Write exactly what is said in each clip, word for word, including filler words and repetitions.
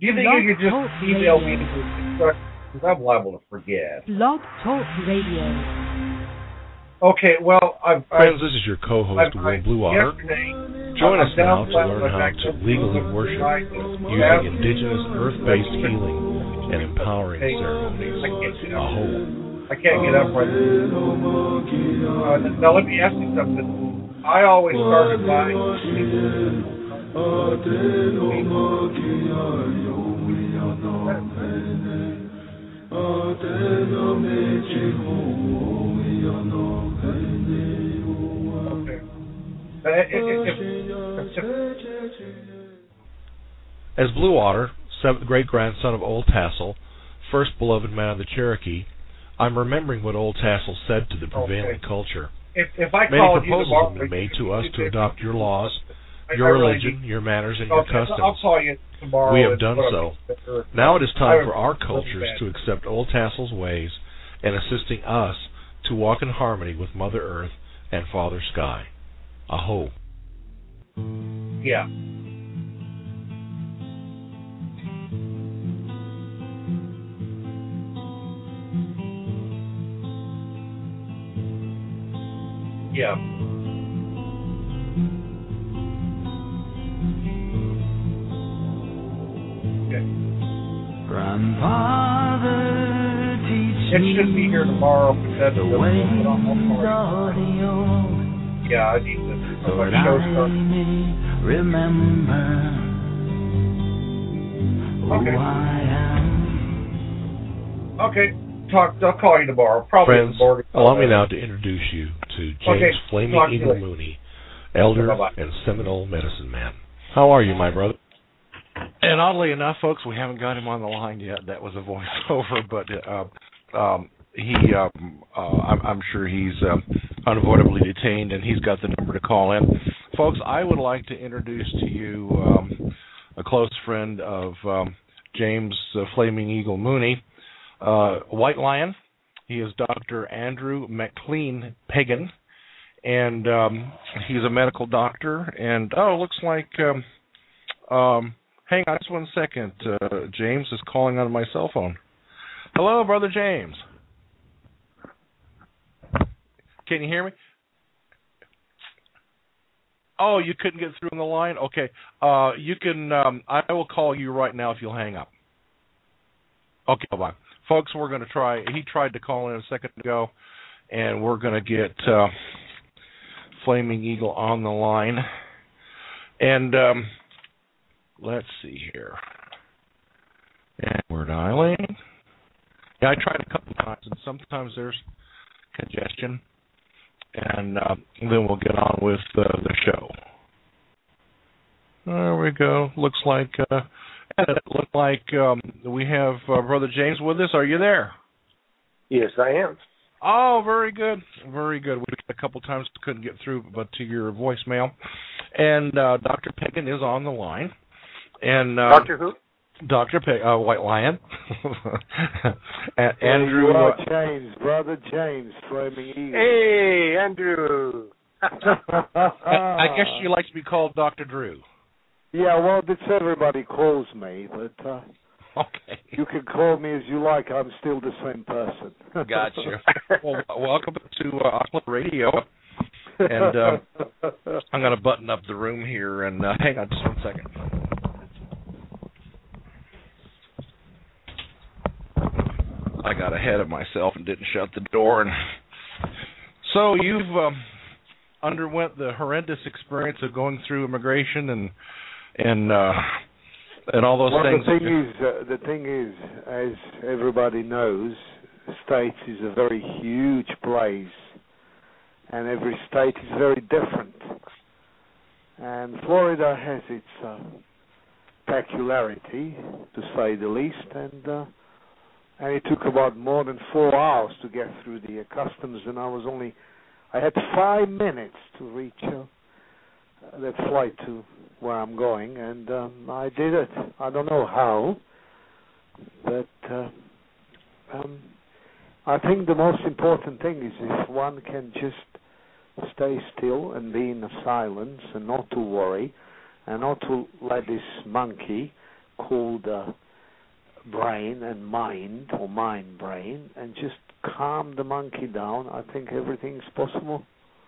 Do you think Blog you could just Talk email Radio. me the instructions? Because I'm liable to forget. Blog Talk Radio. Okay, well, I've... Friends, I've, this is your co-host, I've, Will I've, Bluewater. yesterday, Join I'm us now down to learn how to legally worship using indigenous earth-based healing and empowering ceremonies. I can't get up. Aho. I can't get up right now. Uh, now, let me ask you something. I always started by... As Bluewater, seventh great-grandson of Old Tassel, first beloved man of the Cherokee, I'm remembering what Old Tassel said to the prevailing okay. culture. If, if I Many called proposals you tomorrow, have been made to us to you, adopt your laws, I, your I really religion, need, your manners, and okay, your customs. I'll call you tomorrow. We have done so. Now it is time for our bad. cultures to accept Old Tassel's ways and assisting us to walk in harmony with Mother Earth and Father Sky. Aho. Yeah. Yeah. Okay. Grandfather, teach It should be here tomorrow. But that's the the ways I'm of the old. Yeah, I need to. So My that show I starts. may remember Okay. who I am. Okay. Talk. I'll call you tomorrow. Probably Friends, in the morning. allow me now to introduce you to James Okay, Flaming talk to you Eagle later. Mooney, elder Bye-bye. and Seminole medicine man. How are you, my brother? And oddly enough, folks, we haven't got him on the line yet. That was a voiceover, but uh, um, he, um, uh, I'm, I'm sure he's um, unavoidably detained, and he's got the number to call in. Folks, I would like to introduce to you um, a close friend of um, James uh, Flaming Eagle Mooney, uh, White Lion. He is Doctor Andrew McLean Pagan, and um, he's a medical doctor. And, oh, looks like... Um, um, hang on just one second. Uh, James is calling on my cell phone. Hello, Brother James. Can you hear me? Oh, you couldn't get through on the line? Okay. Uh, you can. Um, I will call you right now if you'll hang up. Okay, bye-bye. Folks, we're going to try. He tried to call in a second ago, and we're going to get uh, Flaming Eagle on the line. And... Um, Let's see here. And we're dialing. Yeah, I tried a couple times, and sometimes there's congestion. And uh, then we'll get on with uh, the show. There we go. Looks like uh, it looks like um, we have uh, Brother James with us. Are you there? Yes, I am. Oh, very good. Very good. We a couple times couldn't get through, but to your voicemail. And uh, Doctor Pagan is on the line. And uh, Doctor who? Doctor Pe- uh, White Lion. and Hey, Andrew. you are Uh, James, brother James, Flaming Eagle. Hey, Andrew. I, I guess you like to be called Doctor Drew. Yeah, well, that's everybody calls me, but uh, Okay. you can call me as you like. I'm still the same person. Gotcha. Well, welcome to uh, Auckland Radio. And uh, I'm going to button up the room here. And uh, hang on just one second. I got ahead of myself and didn't shut the door. And so you've um, underwent the horrendous experience of going through immigration and and uh, and all those well, things. the thing is, uh, the thing is, as everybody knows, States is a very huge place, and every state is very different. And Florida has its uh, peculiarity, to say the least, and uh, and it took about more than four hours to get through the uh, customs, and I was only, I had five minutes to reach uh, that flight to where I'm going, and um, I did it. I don't know how, but uh, um, I think the most important thing is if one can just stay still and be in silence and not to worry and not to let this monkey called uh, brain and mind, or mind-brain, and just calm the monkey down, I think everything's possible.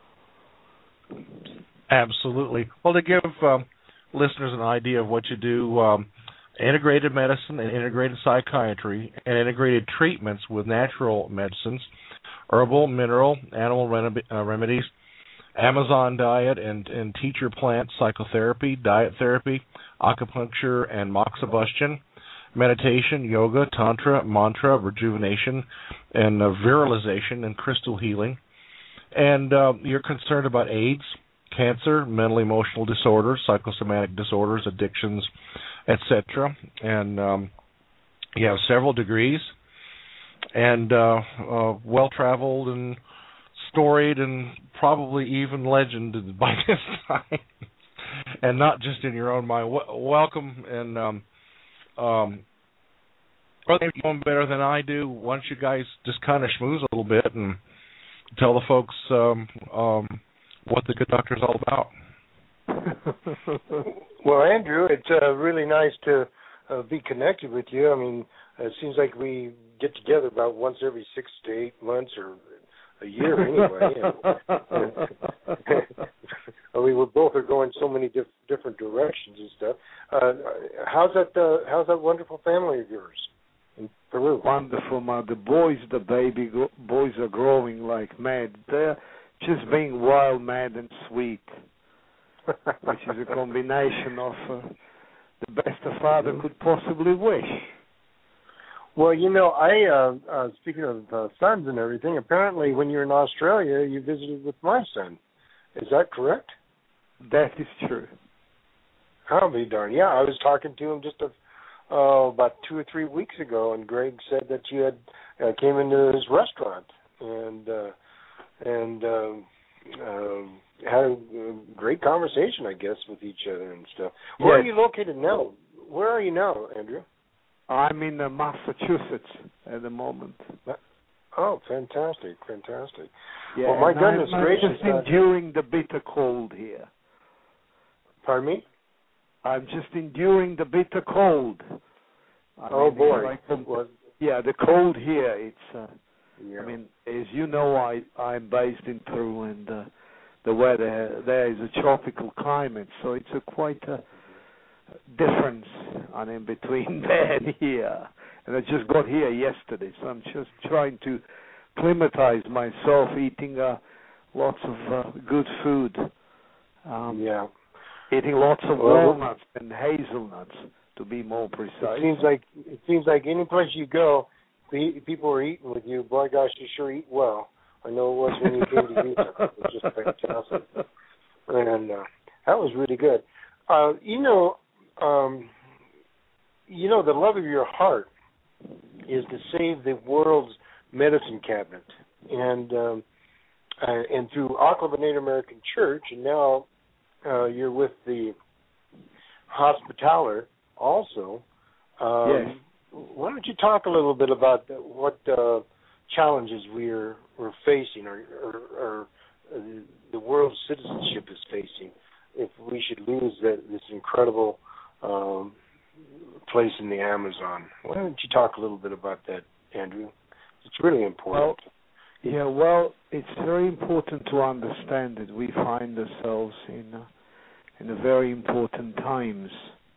Absolutely. Well, to give um, listeners an idea of what you do, um, integrated medicine and integrated psychiatry and integrated treatments with natural medicines, herbal, mineral, animal rem- uh, remedies, Amazon diet and, and teacher plant psychotherapy, diet therapy, acupuncture and moxibustion, meditation, yoga, tantra, mantra, rejuvenation, and uh, virilization and crystal healing. And uh, you're concerned about AIDS, cancer, mental emotional disorders, psychosomatic disorders, addictions, et cetera. And um, you have several degrees and uh, uh, well-traveled and storied and probably even legended by this time, and not just in your own mind. W- welcome, and um, um, you're doing better than I do. Why don't you guys just kind of schmooze a little bit and tell the folks um, um, what the Good Doctor is all about? Well, Andrew, it's uh, really nice to uh, be connected with you. I mean, it seems like we get together about once every six to eight months or a year anyway. and, I mean, we both are going so many diff- different directions and stuff. Uh, how's that? Uh, how's that wonderful family of yours in Peru? Wonderful, man. The boys, the baby gro- boys are growing like mad. They're just being wild, mad, and sweet, which is a combination of uh, the best a father could possibly wish. Well, you know, I uh, uh, speaking of uh, sons and everything, apparently when you're in Australia, you visited with my son. Is that correct? That is true. I'll be darned. Yeah, I was talking to him just a, uh, about two or three weeks ago, and Greg said that you had uh, came into his restaurant and uh, and uh, uh, had a, a great conversation, I guess, with each other and stuff. Where Yes. are you located now? Where are you now, Andrew? I'm in uh, Massachusetts at the moment. Oh, fantastic, fantastic. Yeah, well, my and goodness I'm, gracious. I'm just uh, enduring the bitter cold here. Pardon me? I'm just enduring the bitter cold. I Oh, mean, boy. Like the, Well, yeah, the cold here, it's, uh, yeah. I mean, as you know, I, I'm based in Peru, and uh, the weather there is a tropical climate, so it's a quite a difference I mean, between there and here. And I just got here yesterday, so I'm just trying to climatize myself, eating uh, lots of uh, good food. Um, yeah. Eating lots of Well, walnuts and hazelnuts, to be more precise. It seems like it seems like any place you go, the people are eating with you. Boy, gosh, you sure eat well. I know it was when you came to Utah. It was just fantastic, and uh, that was really good. Uh, you know, um, you know, the love of your heart is to save the world's medicine cabinet, and um, uh, and through Aqua Native American Church, and now uh, you're with the Hospitaller also. Um, yes. Why don't you talk a little bit about the, what uh, challenges we're we're facing, or, or, or uh, the world's citizenship is facing, if we should lose that, this incredible um, place in the Amazon? Why don't you talk a little bit about that, Andrew? It's really important. Well, yeah, well, it's very important to understand that we find ourselves in uh, in a very important times,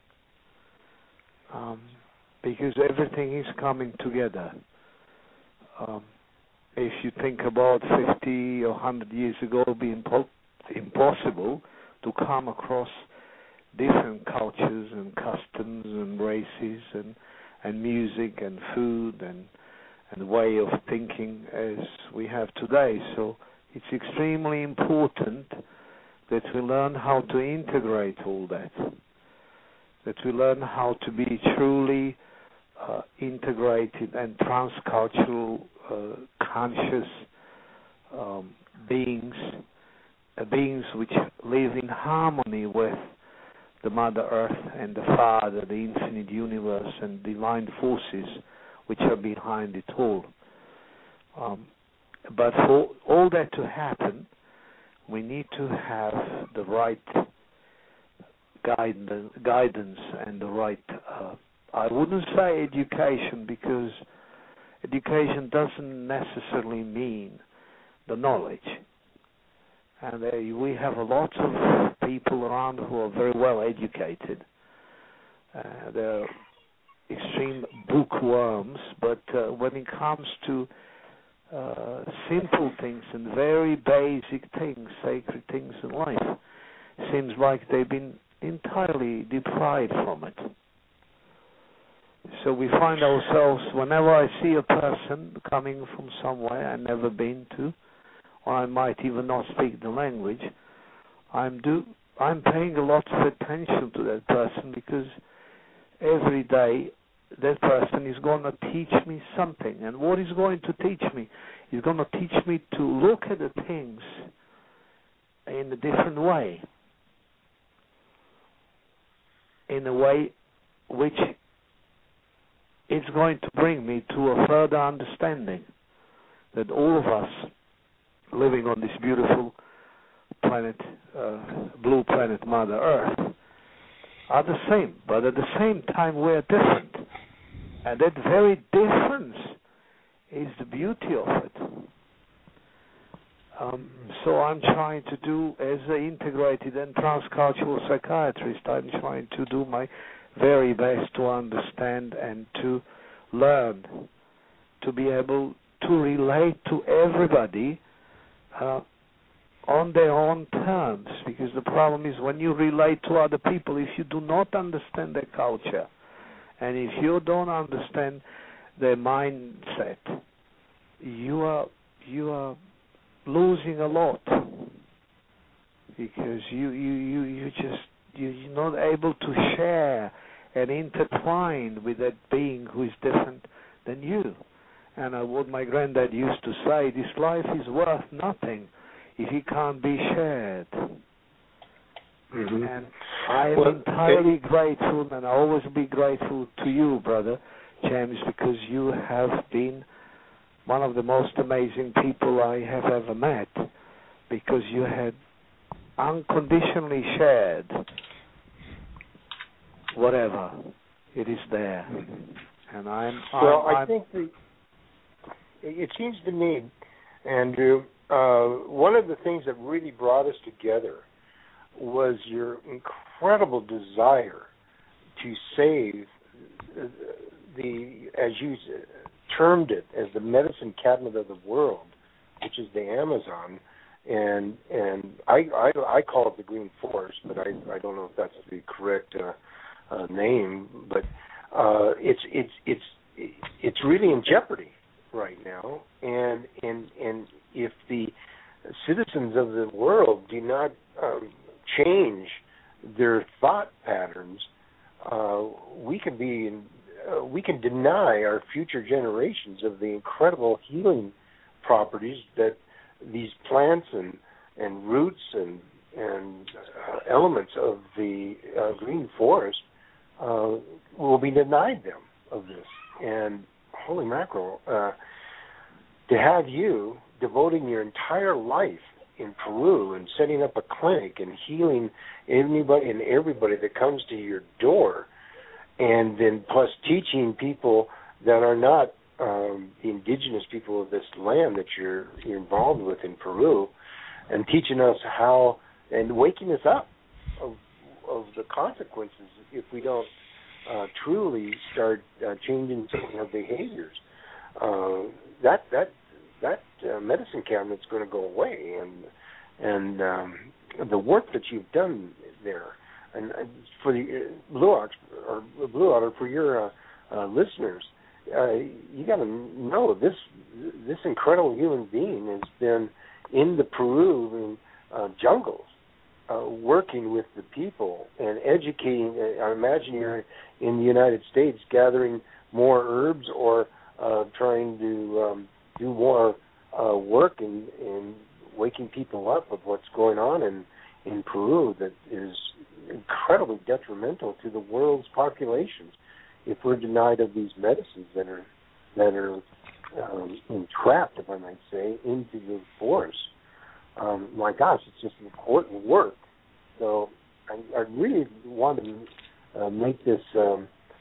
um, because everything is coming together. Um, if you think about fifty or one hundred years ago, it would be impo- impossible to come across different cultures and customs and races and, and music and food and and way of thinking as we have today. So it's extremely important that we learn how to integrate all that, that we learn how to be truly uh, integrated and transcultural, uh, conscious um, beings, uh, beings which live in harmony with the Mother Earth and the Father, the infinite universe and divine forces which are behind it all. Um, but for all that to happen, we need to have the right guidance, guidance and the right uh, I wouldn't say education, because education doesn't necessarily mean the knowledge. And uh, we have a lot of people around who are very well educated. Uh, they're extreme bookworms, but uh, when it comes to uh, simple things and very basic things, sacred things in life, it seems like they've been entirely deprived from it. So we find ourselves, whenever I see a person coming from somewhere I've never been to, or I might even not speak the language, I'm do I'm paying a lot of attention to that person, because every day that person is going to teach me something. And what he's going to teach me? He's going to teach me to look at the things in a different way, in a way which is going to bring me to a further understanding that all of us living on this beautiful planet, uh, blue planet Mother Earth, are the same, but at the same time we're different. And that very difference is the beauty of it. Um, so I'm trying to do, as an integrated and transcultural psychiatrist, I'm trying to do my very best to understand and to learn, to be able to relate to everybody uh, on their own terms. Because the problem is, when you relate to other people, if you do not understand their culture, and if you don't understand their mindset, you are you are losing a lot, because you you you, you just you, you're not able to share and intertwine with that being who is different than you. And uh, what my granddad used to say: this life is worth nothing if it can't be shared. Mm-hmm. And I am well, entirely it, grateful, and I always be grateful to you, Brother James, because you have been one of the most amazing people I have ever met, because you had unconditionally shared whatever it is there. And I'm... Well, I'm, I I'm, think the, it seems to me, Andrew, uh, one of the things that really brought us together was your incredible desire to save the, as you termed it, as the medicine cabinet of the world, which is the Amazon, and and I I, I call it the Green Forest, but I I don't know if that's the correct uh, uh, name, but uh, it's it's it's it's really in jeopardy right now, and and and if the citizens of the world do not um, change their thought patterns, uh, we can be in, uh, we can deny our future generations of the incredible healing properties that these plants and and roots and and uh, elements of the uh, green forest uh, will be denied them of this. And holy mackerel, uh, to have you devoting your entire life in Peru and setting up a clinic and healing anybody and everybody that comes to your door, and then plus teaching people that are not um, the indigenous people of this land that you're, you're involved with in Peru, and teaching us how, and waking us up of, of the consequences if we don't uh, truly start uh, changing some of our behaviors. Uh, that that that uh, medicine cabinet's going to go away, and and um, the work that you've done there, and, and for the uh, Blue Ox or Blue Otter, for your uh, uh, listeners, uh, you got to know this this incredible human being has been in the Peruvian uh, jungles, uh, working with the people and educating. I imagine you're in the United States gathering more herbs or uh, trying to um, do more uh, work in, in waking people up of what's going on in, in Peru that is incredibly detrimental to the world's populations if we're denied of these medicines that are that are um, entrapped, if I might say, into the forest. Um, my gosh, it's just important work. So I, I really want to uh, make this um,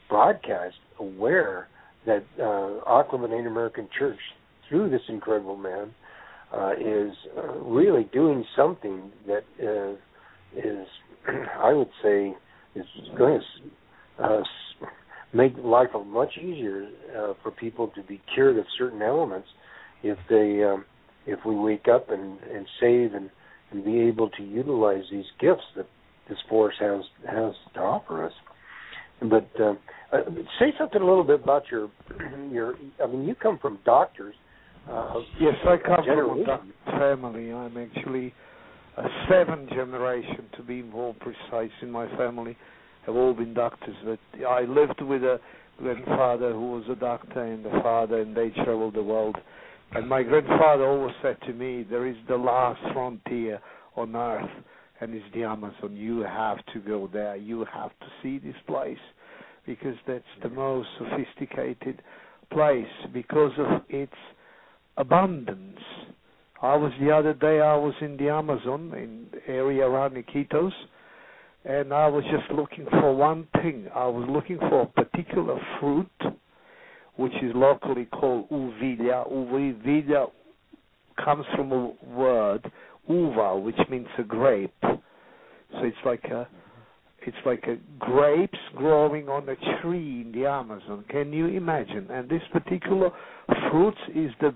broadcast aware that uh, Oklahoma Native American Church, through this incredible man, uh, is uh, really doing something that uh, is, I would say, is going to uh, make life much easier uh, for people to be cured of certain elements if they, um, if we wake up and, and save and, and be able to utilize these gifts that this force has has to offer us. But uh, uh, say something a little bit about your your. I mean, you come from doctors. Uh, yes, I come from a doctor family. I'm actually a seventh generation, to be more precise, in my family. Have all been doctors. But I lived with a grandfather who was a doctor and a father, and they traveled the world. And my grandfather always said to me, "There is the last frontier on earth, and it's the Amazon. You have to go there. You have to see this place, because that's the most sophisticated place because of its abundance." I was the other day, I was in the Amazon, in the area around Iquitos, and I was just looking for one thing. I was looking for a particular fruit, which is locally called uvilla. Uvilla comes from a word, uva, which means a grape. So it's like a, it's like a grapes growing on a tree in the Amazon. Can you imagine? And this particular fruit is the,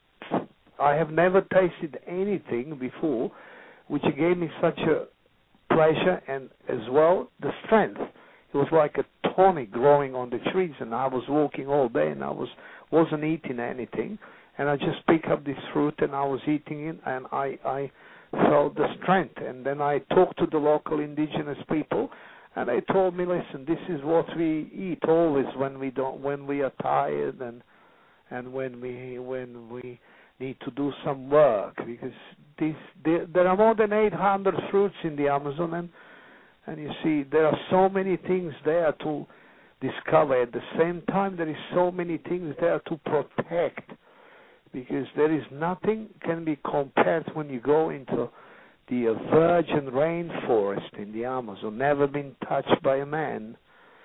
I have never tasted anything before, which gave me such a pleasure and as well the strength. It was like a tonic growing on the trees, and I was walking all day, and I was wasn't eating anything, and I just picked up this fruit and I was eating it, and I I felt the strength. And then I talked to the local indigenous people, and they told me, "Listen, this is what we eat always when we don't when we are tired and and when we when we need to do some work, because this there, there are more than eight hundred fruits in the Amazon, and and you see there are so many things there to discover. At the same time, there is so many things there to protect, because there is nothing can be compared when you go into the uh, virgin rainforest in the Amazon, never been touched by a man.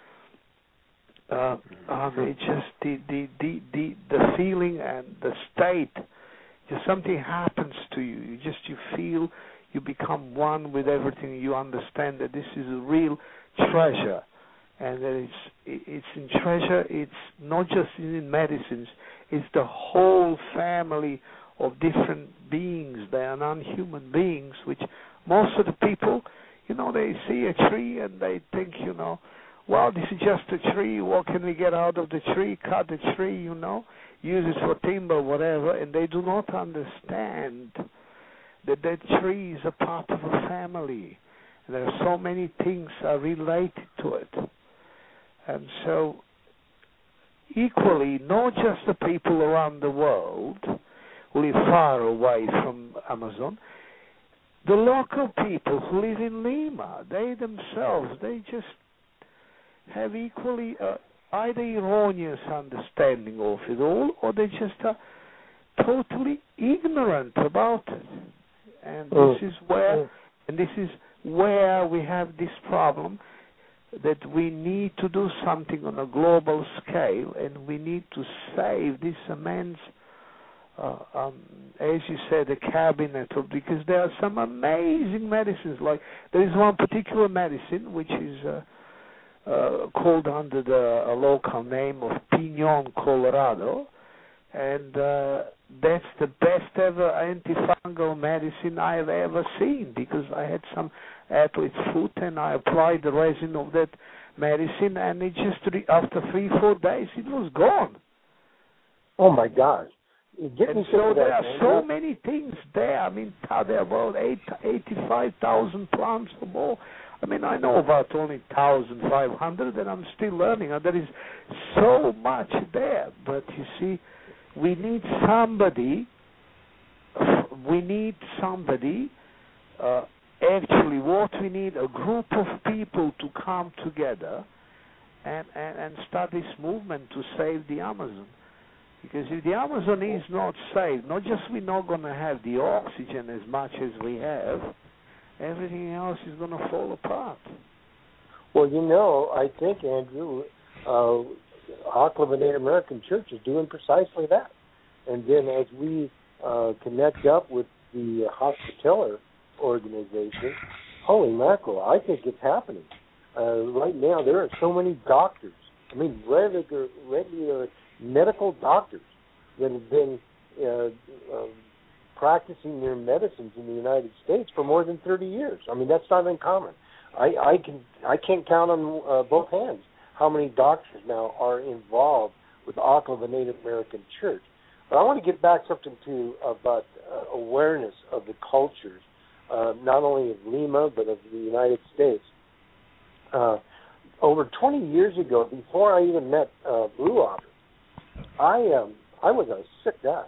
Uh, um, it's just the, the the the the feeling and the state. Just something happens to you. You just you feel you become one with everything. You understand that this is a real treasure, and that it's it's in treasure. It's not just in medicines. It's the whole family of different beings. They are non-human beings, which most of the people, you know, they see a tree and they think, you know, well, this is just a tree. What can we get out of the tree? Cut the tree, you know, use it for timber, whatever. And they do not understand that that tree is a part of a family. And there are so many things are related to it. And so, equally, not just the people around the world who live far away from Amazon, the local people who live in Lima, they themselves, they just have equally uh, either erroneous understanding of it all, or they just are totally ignorant about it. And oh. this is where, oh. and this is where we have this problem, that we need to do something on a global scale, and we need to save this immense, uh, um, as you said, a cabinet of, because there are some amazing medicines. Like there is one particular medicine which is uh, uh, called under the a local name of Pinon Colorado, and uh, that's the best ever antifungal medicine I have ever seen, because I had some athlete's foot and I applied the resin of that medicine, and it just re- after three, four days it was gone. Oh my gosh! Get and me so there that, are man. so many things there. I mean, there are about eight, eighty-five thousand plants or more. I mean, I know about only one thousand five hundred, and I'm still learning. And there is so much there. But you see, we need somebody. We need somebody. Uh, actually, what we need, a group of people to come together and, and, and start this movement to save the Amazon. Because if the Amazon is not saved, not just we're not going to have the oxygen as much as we have, everything else is going to fall apart. Well, you know, I think, Andrew, uh, Ocklawaha Native American Church is doing precisely that. And then as we uh, connect up with the Hospitaller organization, holy mackerel, I think it's happening. Uh, right now, there are so many doctors, I mean, regular, regular medical doctors that have been uh, uh, practicing their medicines in the United States for more than thirty years. I mean, that's not uncommon. I, I can I can't count on uh, both hands how many doctors now are involved with Ocklawaha Native American Church. But I want to get back something to about uh, awareness of the cultures, uh, not only of Lima but of the United States. Uh, over twenty years ago, before I even met uh, Blue Otter, I um, I was a sick guy.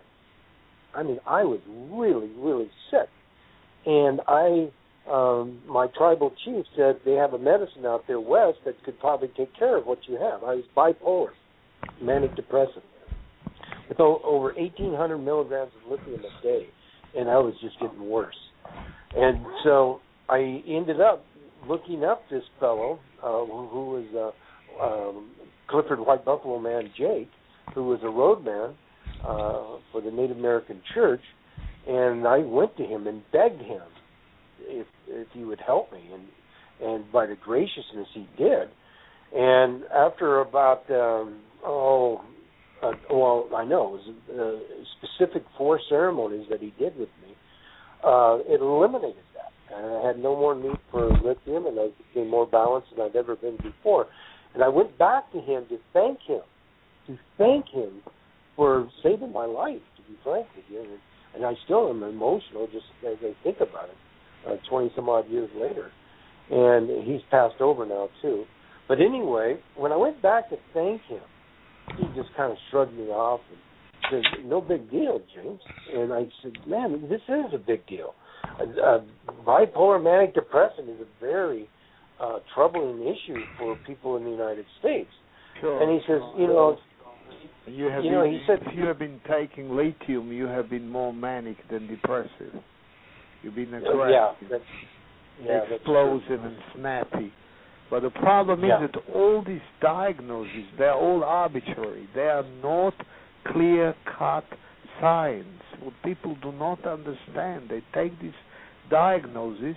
I mean, I was really, really sick, and I, um, my tribal chief said they have a medicine out there west that could probably take care of what you have. I was bipolar, manic depressive, with o- over eighteen hundred milligrams of lithium a day, and I was just getting worse. And so I ended up looking up this fellow uh, who, who was uh, um, Clifford White Buffalo Man Jake, who was a roadman uh, for the Native American Church, and I went to him and begged him if if he would help me, and and by the graciousness he did. And after about um, oh uh, well I know it was uh, specific four ceremonies that he did with me, uh, it eliminated that. And I had no more need for lithium, and I became more balanced than I'd ever been before. And I went back to him to thank him, to thank him for saving my life, to be frank with you. And, and I still am emotional just as I think about it, uh, twenty-some-odd years later. And he's passed over now, too. But anyway, when I went back to thank him, he just kind of shrugged me off and said, no big deal, James. And I said, man, this is a big deal. Uh, bipolar manic depression is a very uh, troubling issue for people in the United States. Sure. And he says, you know, you have you been, know, he said, if you have been taking lithium, you have been more manic than depressive. You've been aggressive, yeah, that's, yeah, explosive, and snappy. But the problem yeah. is that all these diagnoses, they're all arbitrary. They are not clear-cut science. What people do not understand, they take these diagnoses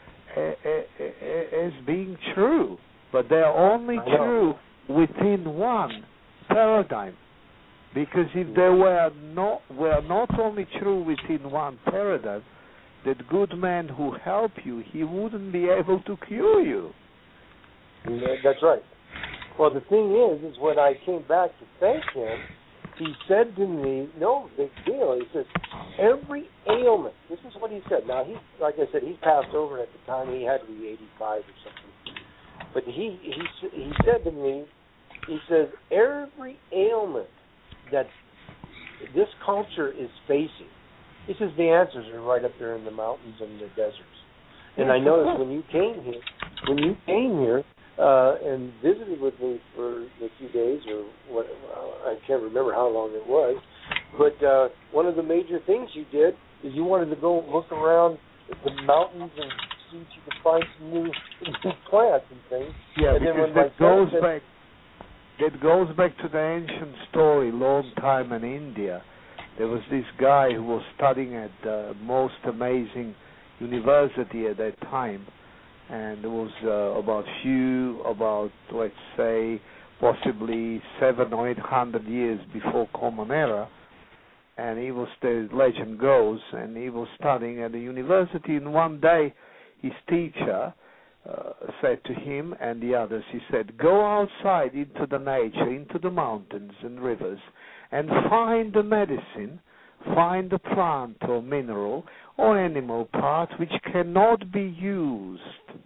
as being true, but they're only true within one paradigm. Because if they were not were not only true within one paradigm, that good man who help you, he wouldn't be able to cure you. Yeah, that's right. Well, the thing is, is when I came back to thank him, he said to me, no big deal. He says, every ailment, this is what he said. Now, he, like I said, he's passed over at the time. He had to be eighty-five or something. But he, he, he said to me, he says, every ailment that this culture is facing, he says the answers are right up there in the mountains and the deserts. And I noticed when you came here, when you came here, Uh, and visited with me for a few days, or what, uh, I can't remember how long it was. But uh, one of the major things you did is you wanted to go look around the mountains and see if you could find some new, new plants and things. Yeah, and because that goes said, back. That goes back to the ancient story, long time in India. There was this guy who was studying at the most amazing university at that time. And it was uh, about few, about, let's say, possibly seven or eight hundred years before Common Era. And he was, the legend goes, and he was studying at the university. And one day, his teacher uh, said to him and the others, he said, go outside into the nature, into the mountains and rivers, and find the medicine, find the plant or mineral or animal part which cannot be used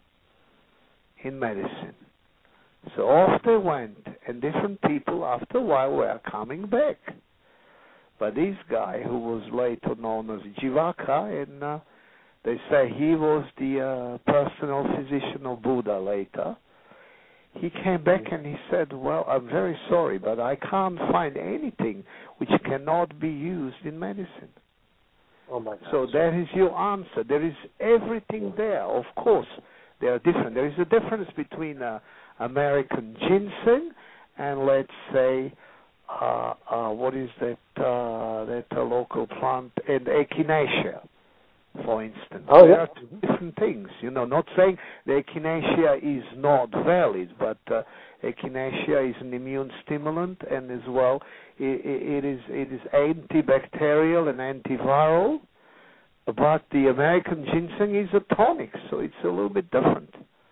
in medicine. So off they went, and different people after a while were coming back. But this guy, who was later known as Jivaka, and uh, they say he was the uh, personal physician of Buddha later, he came back and he said, well, I'm very sorry, but I can't find anything which cannot be used in medicine. Oh my God. So that is your answer. There is everything there. Of course, they are different. There is a difference between uh, American ginseng and let's say, uh, uh, what is that, uh, that uh, local plant, and echinacea, for instance. Oh, yeah. There are two different things. You know, not saying the echinacea is not valid, but uh, echinacea is an immune stimulant, and as well, it, it is it is antibacterial and antiviral. But the American ginseng is a tonic, so it's a little bit different.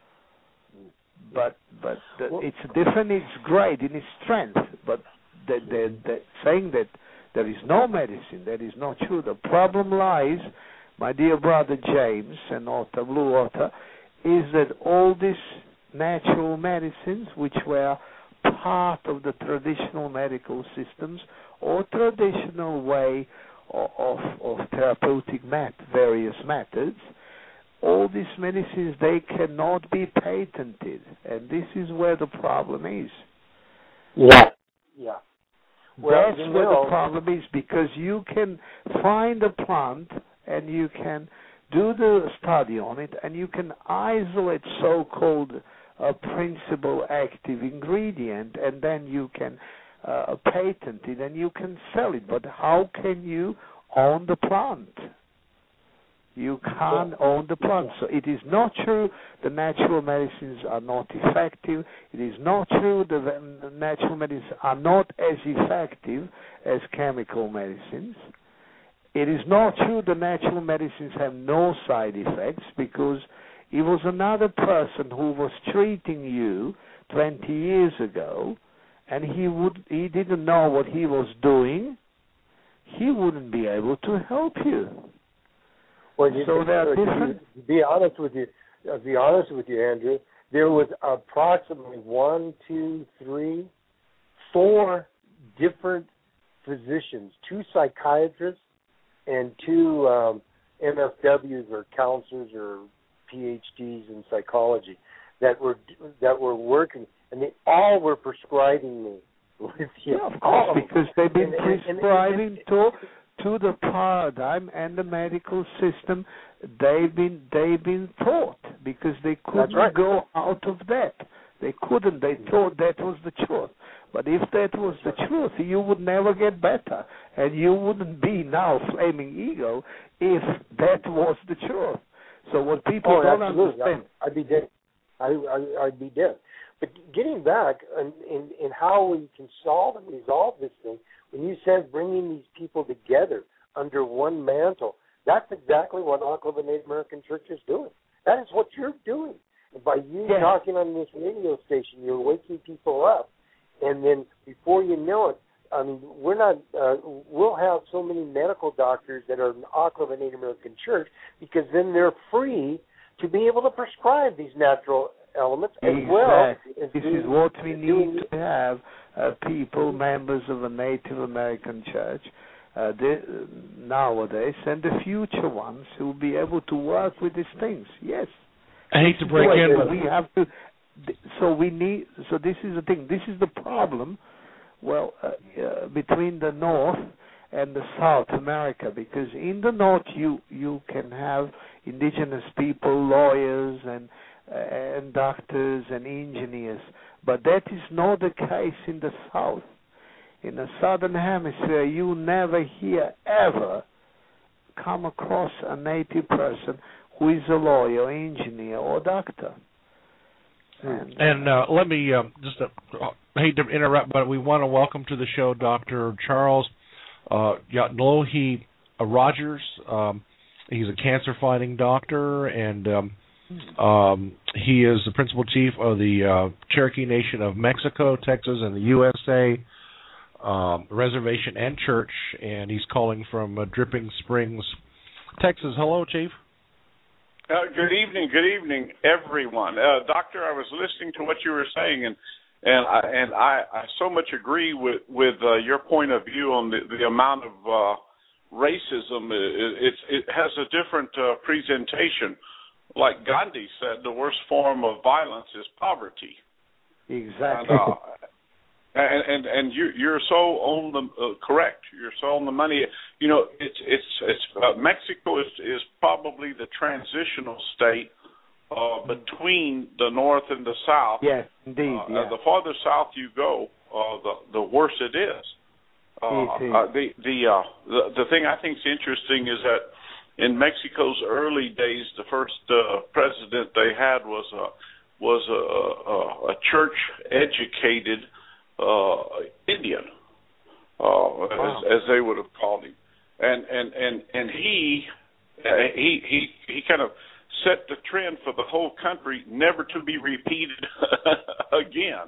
But but the, well, it's different. It's great in its strength. But the, the, the saying that there is no medicine, that is not true. The problem lies, my dear brother James and Otter, Blue Otter, is that all these natural medicines, which were part of the traditional medical systems or traditional way of, of, of therapeutic met, various methods, all these medicines, they cannot be patented. And this is where the problem is. Yeah. Yeah. Well, That's you where know, the problem is, because you can find a plant and you can do the study on it, and you can isolate so-called uh, principal active ingredient, and then you can uh, patent it and you can sell it. But how can you own the plant? You can't own the plant. So it is not true the natural medicines are not effective. It is not true the natural medicines are not as effective as chemical medicines. It is not true the natural medicines have no side effects, because it was another person who was treating you twenty years ago, and he would he didn't know what he was doing. He wouldn't be able to help you. Well, you so can, they're to different. be, to be honest with you, uh, be honest with you, Andrew, there was approximately one, two, three, four different physicians, two psychiatrists, and two um, M F Ws or counselors or P H Ds in psychology that were that were working, and they all were prescribing me. With you. Yeah, of course, because they've been and, and, prescribing and, and, to to the paradigm and the medical system. They've been they've been taught, because they couldn't right. go out of that. They couldn't. They thought that was the truth. But if that was the truth, you would never get better, and you wouldn't be now Flaming Eagle if that was the truth. So what people oh, don't absolutely. understand, I'd be dead. I, I, I'd be dead. But getting back in, in, in how we can solve and resolve this thing, when you said bringing these people together under one mantle, that's exactly what Oklahoma Native American Church is doing. That is what you're doing. And by you yeah. talking on this radio station, you're waking people up. And then before you know it, I mean, we're not, uh, we'll have so many medical doctors that are in Oklahoma Native American Church, because then they're free to be able to prescribe these natural elements as exactly. well. As this doing, is what we need doing, to have uh, people, members of a Native American church uh, they, nowadays, and the future ones who will be able to work with these things. Yes. I hate to break in, but we have to. So we need. So this is the thing. This is the problem. Well, uh, uh, between the North and the South America, because in the North you you can have indigenous people, lawyers, and uh, and doctors and engineers, but that is not the case in the South. In the Southern Hemisphere, you never hear ever come across a native person who is a lawyer, engineer, or doctor. And, and uh, let me uh, just uh, I hate to interrupt, but we want to welcome to the show Doctor Charles uh, Yatnolohi Rogers. Um, he's a cancer-fighting doctor, and um, um, he is the principal chief of the uh, Cherokee Nation of Mexico, Texas, and the U S A um, Reservation and Church, and he's calling from uh, Dripping Springs, Texas. Hello, Chief. Uh, good evening, good evening, everyone. Uh, doctor, I was listening to what you were saying, and and I, and I, I so much agree with with uh, your point of view on the, the amount of uh, racism. It, it, it has a different uh, presentation. Like Gandhi said, the worst form of violence is poverty. Exactly. And, uh, and and, and you, you're so on the uh, correct. You're so on the money. You know, it's it's it's uh, Mexico is is probably the transitional state uh, between the north and the south. Yes, indeed. Uh, yeah. The farther south you go, uh, the the worse it is. Uh, uh, the the, uh, the the thing I think is interesting is that in Mexico's early days, the first uh, president they had was a was a, a, a church-educated uh, Indian, uh, wow. as, as they would have called him, and and and and he uh, he he he kind of set the trend for the whole country, never to be repeated again.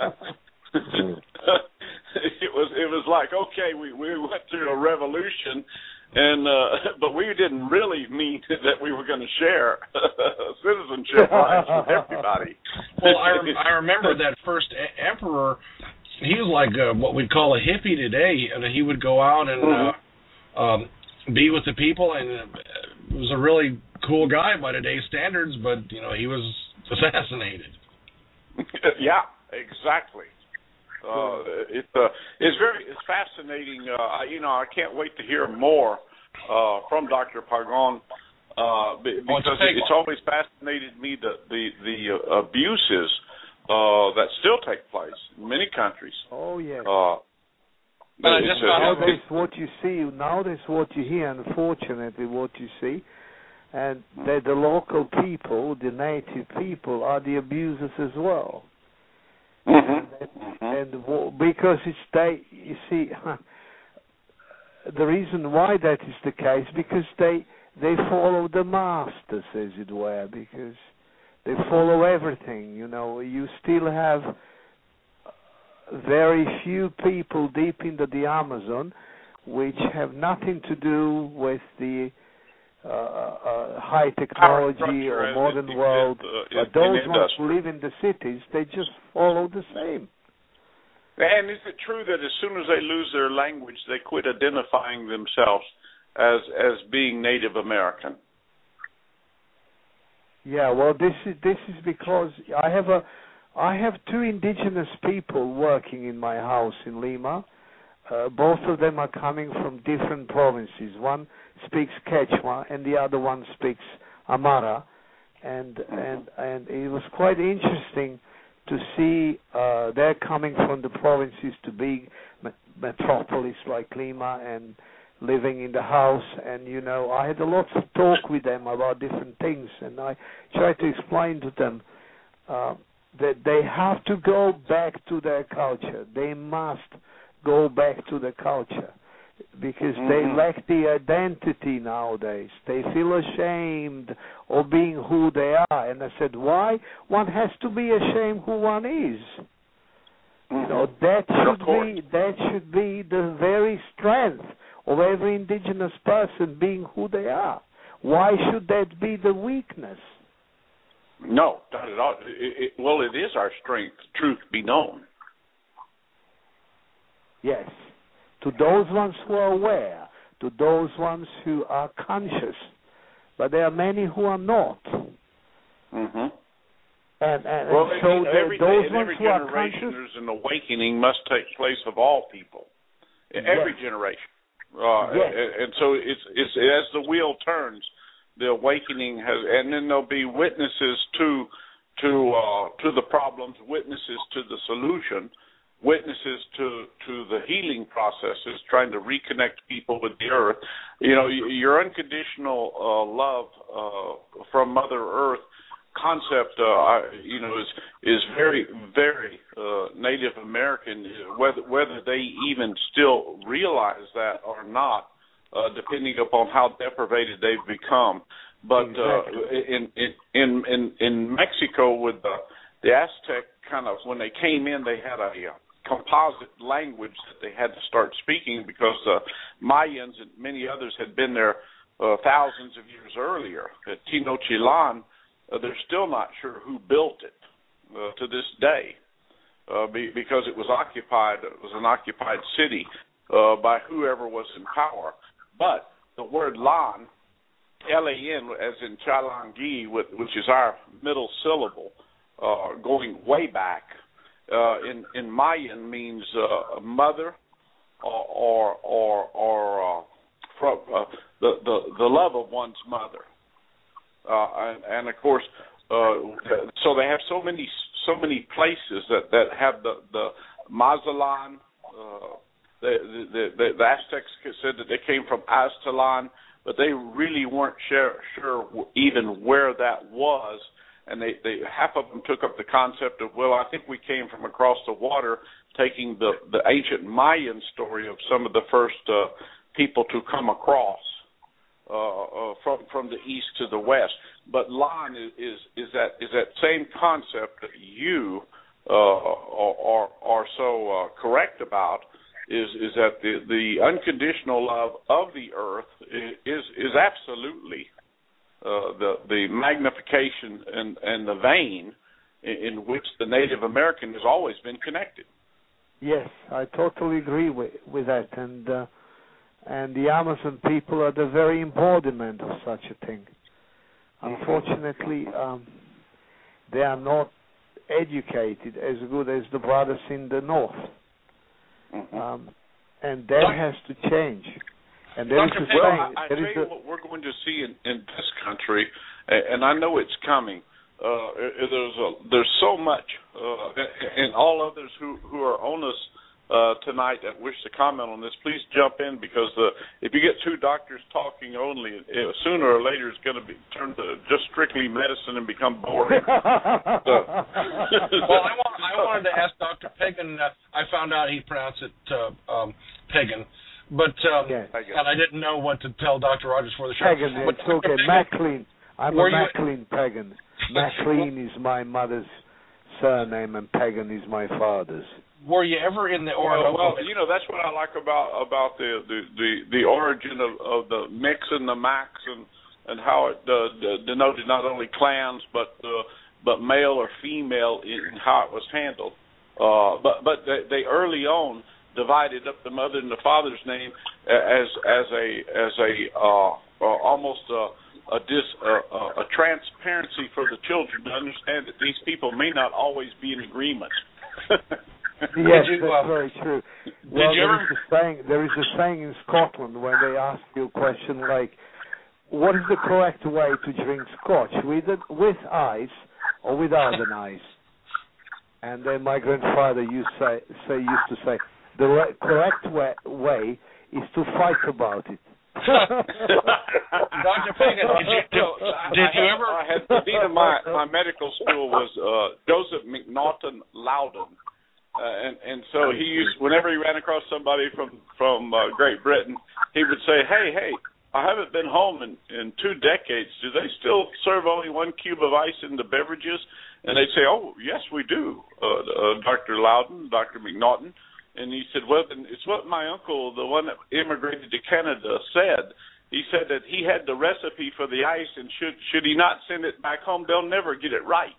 It was it was like, okay, we, we went through a revolution, and uh, but we didn't really mean that we were going to share citizenship rights with everybody. Well, I, rem- I remember that first e- emperor. He was like uh, what we'd call a hippie today, and he would go out and uh, um, be with the people, and uh, was a really cool guy by today's standards. But you know, he was assassinated. Yeah, exactly. Uh, it, uh, it's very it's fascinating. Uh, you know, I can't wait to hear more uh, from Doctor Pagan uh, because oh, it's, it's always fascinated me the the, the uh, abuses uh, that still take place in many countries. Oh yes. Uh, but just nowadays, what you see nowadays, what you hear, unfortunately, what you see, and that the local people, the native people, are the abusers as well. Mm-hmm. And, and because it's they, you see, the reason why that is the case because they they follow the masters, as it were, because they follow everything. You know, you still have very few people deep into the Amazon, which have nothing to do with the Uh, uh, high technology or modern world, uh, but those ones who live in the cities, they just follow the same. And is it true that as soon as they lose their language, they quit identifying themselves as as being Native American? Yeah, well, this is this is because I have a I have two indigenous people working in my house in Lima. Uh, both of them are coming from different provinces. One speaks Quechua, and the other one speaks Amara, and and and it was quite interesting to see uh, they're coming from the provinces to big met- metropolis like Lima and living in the house. And you know, I had a lot of talk with them about different things, and I tried to explain to them uh, that they have to go back to their culture. They must go back to the culture because mm-hmm. they lack the identity nowadays. They feel ashamed of being who they are. And I said, why? One has to be ashamed who one is. Mm-hmm. You know, that should be that should be the very strength of every indigenous person being who they are. Why should that be the weakness? No, not at all. It, it, well, it is our strength, truth be known. Yes, to those ones who are aware, to those ones who are conscious, but there are many who are not. Mm-hmm. And, and, well, and so in every, those in ones every who are generation, conscious, there's an awakening must take place of all people. In yes. every generation, uh, yes. and, and so it's it's as the wheel turns, the awakening has, and then there'll be witnesses to to uh, to the problems, witnesses to the solution. Witnesses to, to the healing processes, trying to reconnect people with the earth. You know, your unconditional uh, love uh, from Mother Earth concept, uh, you know, is is very, very uh, Native American. Whether whether they even still realize that or not, uh, depending upon how deprivated they've become. But exactly. uh, in, in in in in Mexico, with the the Aztec kind of when they came in, they had a uh, composite language that they had to start speaking because the uh, Mayans and many others had been there uh, thousands of years earlier. At Tenochtitlan, uh, they're still not sure who built it uh, to this day uh, be, because it was occupied. It was an occupied city uh, by whoever was in power. But the word Lan, L A N, as in Chalangi, which is our middle syllable, uh, going way back, Uh, in in Mayan means uh, mother, or or or, or uh, from uh, the, the the love of one's mother, uh, and, and of course Uh, so they have so many so many places that, that have the the Mazatlan. Uh, the, the the the Aztecs said that they came from Aztlan, but they really weren't sure, sure even where that was. And they, they half of them took up the concept of, well, I think we came from across the water, taking the, the ancient Mayan story of some of the first uh, people to come across uh, uh, from from the east to the west. But Lan is is, is that is that same concept that you uh, are, are are so uh, correct about. Is is that the, the unconditional love of the earth is is absolutely uh, the the magnification and, and the vein in, in which the Native American has always been connected. Yes, I totally agree with with that, and uh, and the Amazon people are the very embodiment of such a thing. Unfortunately, um, they are not educated as good as the brothers in the north. Mm-hmm. Um, and that Doctor has to change. And there Doctor is a Well, saying. I, I there tell is you a, what we're going to see in, in this country, and I know it's coming. Uh, there's a, there's so much, uh, and all others who, who are on us uh, tonight that wish to comment on this, please jump in, because uh, if you get two doctors talking only, it, sooner or later it's going to be turned to just strictly medicine and become boring. So. Well, I, want, I wanted to ask Doctor Pagan. Uh, I found out he pronounced it uh, um, Pagan, but um, yes. and I didn't know what to tell Doctor Rogers for the show. Pagan, but it's okay. MacLean. I'm Were a you- MacLean Pagan. MacLean is my mother's surname, and Pagan is my father's. Were you ever in the Well, Orinoco? well, you know, that's what I like about about the the, the, the origin of, of the mix and the max, and and how it uh, denoted not only clans but uh, but male or female in how it was handled. Uh, but but they, they early on divided up the mother and the father's name as as a as a uh, uh, almost a a, dis, uh, a transparency for the children to understand that these people may not always be in agreement. Yes, you, that's uh, very true. did Well, you there ever- is a saying. There is a saying in Scotland when they ask you a question like, "What is the correct way to drink Scotch? With it, with ice or without an ice?" And then my grandfather used say, say used to say, "The re- correct way, way is to fight about it." Doctor Pagan, did you, did, did you ever? I had the dean of my, my medical school was uh, Joseph McNaughton Loudon, uh, and and so he used, whenever he ran across somebody from from uh, Great Britain, he would say, "Hey, hey, I haven't been home in in two decades. Do they still serve only one cube of ice in the beverages?" And they'd say, "Oh, yes, we do, uh, uh, Doctor Loudon, Doctor McNaughton." And he said, well, then it's what my uncle, the one that immigrated to Canada, said. He said that he had the recipe for the ice, and should should he not send it back home, they'll never get it right.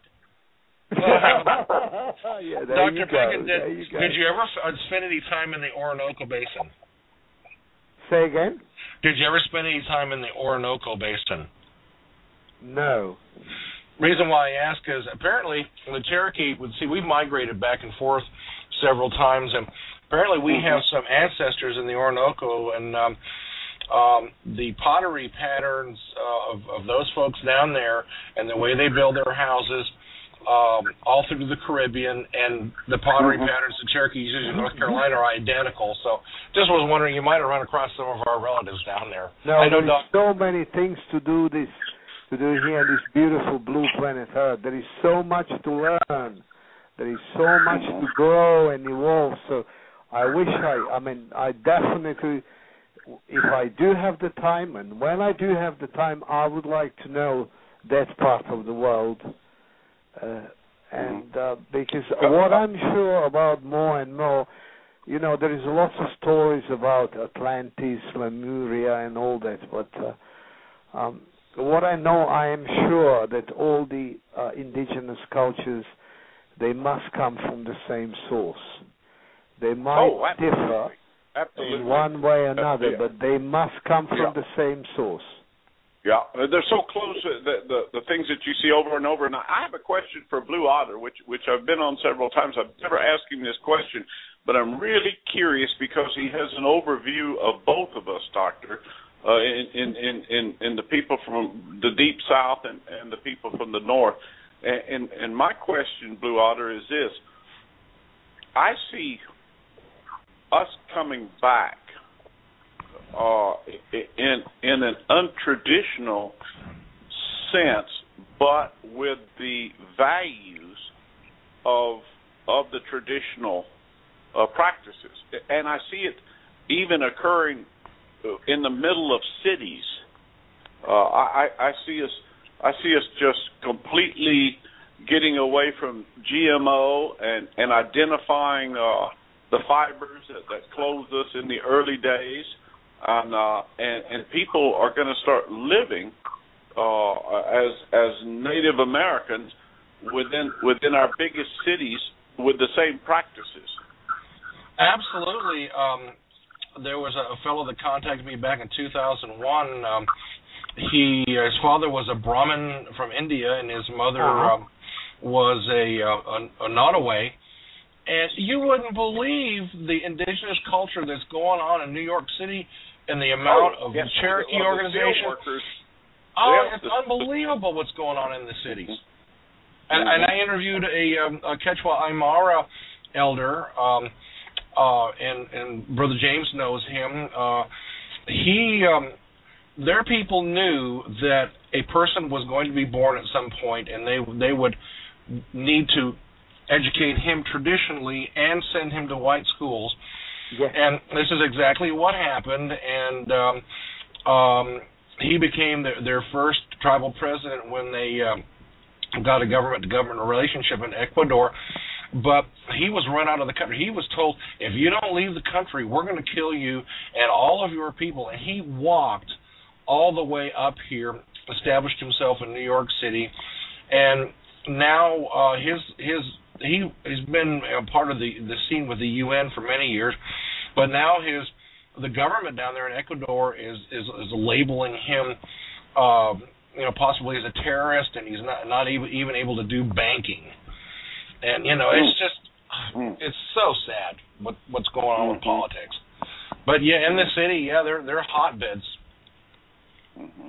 Yeah, there Doctor you go. Pagan, did, There you go. did you ever f- spend any time in the Orinoco Basin? Say again? Did you ever spend any time in the Orinoco Basin? No. Reason why I ask is apparently the Cherokee would see we've migrated back and forth several times, and apparently we Mm-hmm. have some ancestors in the Orinoco, and um, um, the pottery patterns uh, of, of those folks down there and the way they build their houses um, all through the Caribbean, and the pottery Mm-hmm. patterns the Cherokee uses in North Carolina are identical. So just was wondering, you might have run across some of our relatives down there. No, I know there is Doc- so many things to do this, to do here on this beautiful blue planet Earth. There is so much to learn. There is so much to grow and evolve. So I wish I, I mean, I definitely, if I do have the time, and when I do have the time, I would like to know that part of the world. Uh, and uh, because what I'm sure about more and more, you know, there is lots of stories about Atlantis, Lemuria, and all that, but uh, um, what I know, I am sure that all the uh, indigenous cultures, they must come from the same source. They might Oh, absolutely. differ Absolutely. in one way or another, Yeah. but they must come from Yeah. the same source. Yeah, uh, they're so close. uh, The, the the things that you see over and over. And I have a question for Blue Otter, which which I've been on several times. I've never asked him this question, but I'm really curious because he has an overview of both of us, Doctor, uh, in, in in in in the people from the deep south and and the people from the north. And, and, and my question, Blue Otter, is this. I see us coming back uh, in in an untraditional sense, but with the values of of the traditional uh, practices. And I see it even occurring in the middle of cities. Uh, I, I see us I see us just completely getting away from G M O and, and identifying uh, the fibers that, that clothed us in the early days, and uh, and, and people are going to start living uh, as as Native Americans within within our biggest cities with the same practices. Absolutely. Um, there was a fellow that contacted me back in two thousand one. Um, he his father was a Brahmin from India, and his mother uh-huh. um, was a, a, a Nottoway. And you wouldn't believe the indigenous culture that's going on in New York City and the amount oh, of yes, Cherokee well, organization. Yeah, Oh, it's the, unbelievable what's going on in the cities. Mm-hmm. And, and I interviewed a, um, a Quechua Aymara elder, um, uh, and, and Brother James knows him. Uh, he, um, their people knew that a person was going to be born at some point, and they they would need to educate him traditionally and send him to white schools. Yes. And this is exactly what happened. And um, um, he became the, their first tribal president when they um, got a government-to-government relationship in Ecuador. But he was run out of the country. He was told, if you don't leave the country, we're going to kill you and all of your people. And he walked all the way up here, established himself in New York City, and now uh, his his he has been a part of the, the scene with the U N for many years, but now his the government down there in Ecuador is is, is labeling him, uh, you know, possibly as a terrorist, and he's not not even even able to do banking, and you know it's just it's so sad what what's going on with politics. But yeah, in the city, yeah, they're they're hotbeds. Mm-hmm.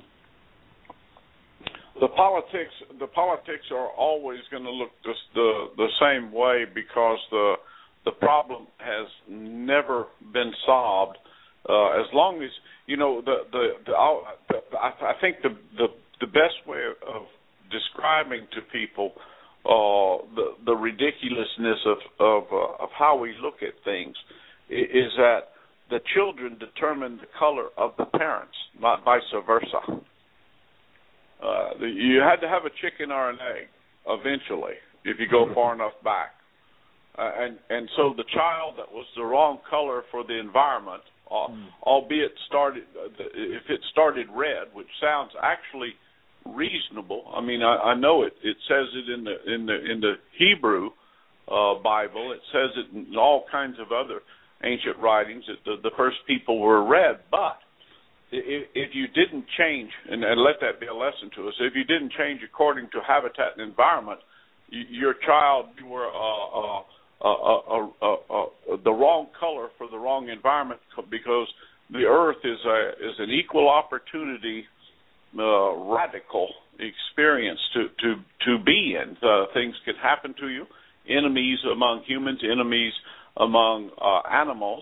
The politics, the politics are always going to look this, the the same way because the the problem has never been solved. Uh, as long as you know the the, the, the I, I think the, the the best way of describing to people uh, the the ridiculousness of of uh, of how we look at things is that the children determine the color of the parents, not vice versa. Uh, the, you had to have a chicken or an egg eventually if you go far enough back. Uh, and, and so the child that was the wrong color for the environment, uh, mm. albeit started, uh, if it started red, which sounds actually reasonable. I mean, I, I know it. It says it in the in the in the Hebrew uh, Bible. It says it in all kinds of other ancient writings that the, the first people were red, but if, if you didn't change, and, and let that be a lesson to us, if you didn't change according to habitat and environment, you, your child, you were uh, uh, uh, uh, uh, uh, the wrong color for the wrong environment because the earth is a is an equal opportunity uh, radical experience to, to, to be in. Uh, things can happen to you, enemies among humans, enemies among uh, animals.